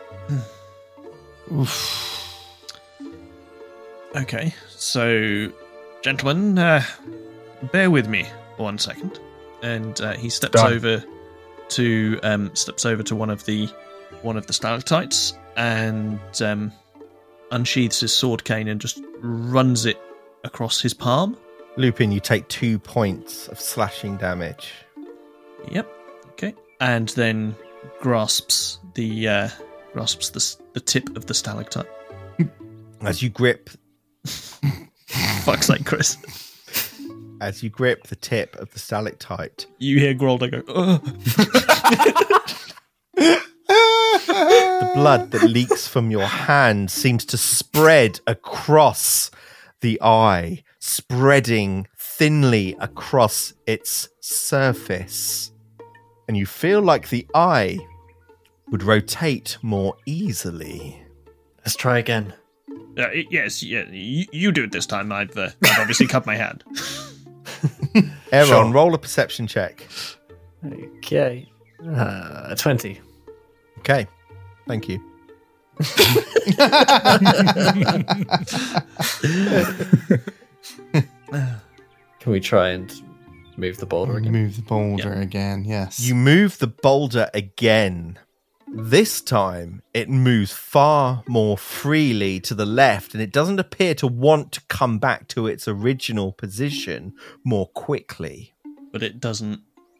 Oof. Okay, so, gentlemen, uh, bear with me one second. And uh, he steps Done. over to um, steps over to one of the one of the stalactites and um, unsheathes his sword cane and just runs it across his palm. Lupin, you take two points of slashing damage. Yep. Okay. And then grasps the uh, grasps the the tip of the stalactite. As you grip, Fuck's sake, Chris! as you grip the tip of the stalactite, You hear Grolda go, ugh. the blood that leaks from your hand seems to spread across the eye, spreading thinly across its surface. And you feel like the eye would rotate more easily. Let's try again. Uh, yes, yeah, you, you do it this time. I've, uh, I've obviously cut my hand. Aaron, Sure. roll a perception check. Okay. Uh, twenty. Okay, thank you. Can we try and move the boulder again? Move the boulder again, yes. You move the boulder again. This time, it moves far more freely to the left, and it doesn't appear to want to come back to its original position more quickly. But it doesn't.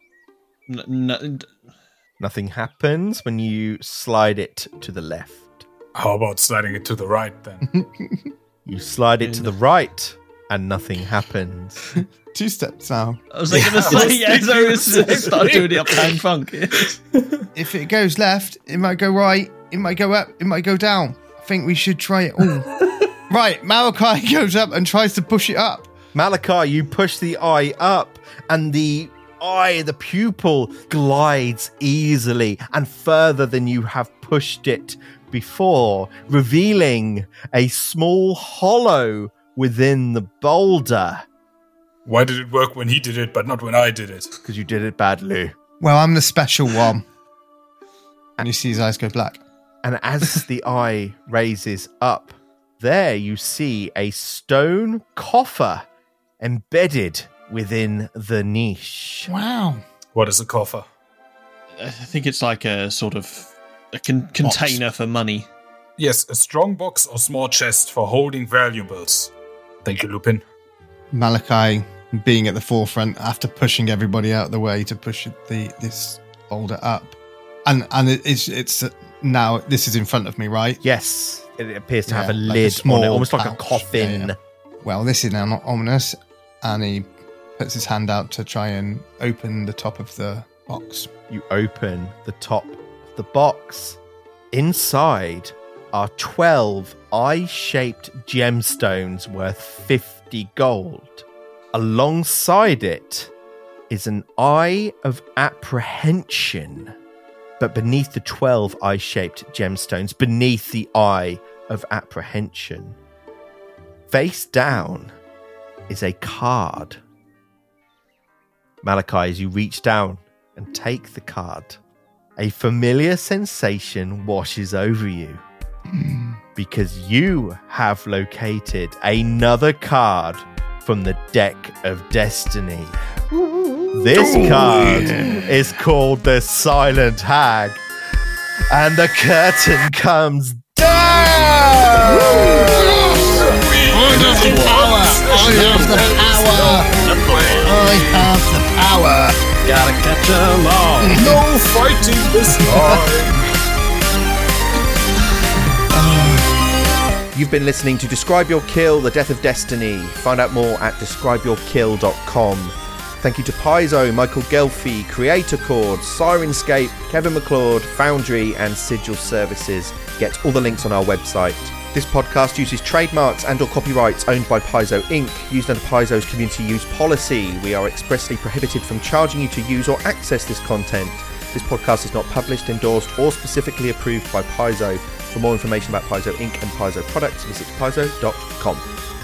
N- n- Nothing happens when you slide it to the left. How about sliding it to the right then? You slide it to the right, and nothing happens. Two steps now. I was like, Yeah, going to I was say, yeah, so thinking it's, the same it's start thing. doing the uptown funk. If it goes left, it might go right, it might go up, it might go down. I think we should try it all. Right, Malachi goes up and tries to push it up. Malachi, you push the eye up, and the eye, the pupil, glides easily and further than you have pushed it before, revealing a small hollow within the boulder. Why did it work when he did it, but not when I did it? Because you did it badly. Well, I'm the special one. And you see his eyes go black. And as the eye raises up, there you see a stone coffer embedded within the niche. Wow. What is a coffer? I think it's like a sort of a con- container for money. Yes, a strong box or small chest for holding valuables. Thank you, Lupin. Malachi being at the forefront after pushing everybody out of the way to push the this boulder up. And and it, it's it's uh, now this is in front of me, right? Yes, it appears to have Yeah, a like a lid small on it, almost like a pouch. coffin. Yeah, yeah. Well, this is now not ominous, and he puts his hand out to try and open the top of the box. You open the top of the box. Inside are twelve eye-shaped gemstones worth fifty gold. Alongside it is an eye of apprehension. But beneath the twelve eye-shaped gemstones, beneath the eye of apprehension, face down is a card. Malachi, as you reach down and take the card, a familiar sensation washes over you because you have located another card from the deck of destiny. This card is called the Silent Hag, and the curtain comes down. I have the power. I have the power. Gotta catch 'em all. No fighting this time! You've been listening to Describe Your Kill, The Death of Destiny. Find out more at describe your kill dot com. Thank you to Paizo, Michael Gelfi, Creator Chord, Sirenscape, Kevin McLeod, Foundry, and Sigil Services. Get all the links on our website. This podcast uses trademarks and or copyrights owned by Paizo Incorporated, used under Paizo's community use policy. We are expressly prohibited from charging you to use or access this content. This podcast is not published, endorsed, or specifically approved by Paizo. For more information about Paizo Incorporated and Paizo products, visit paizo dot com.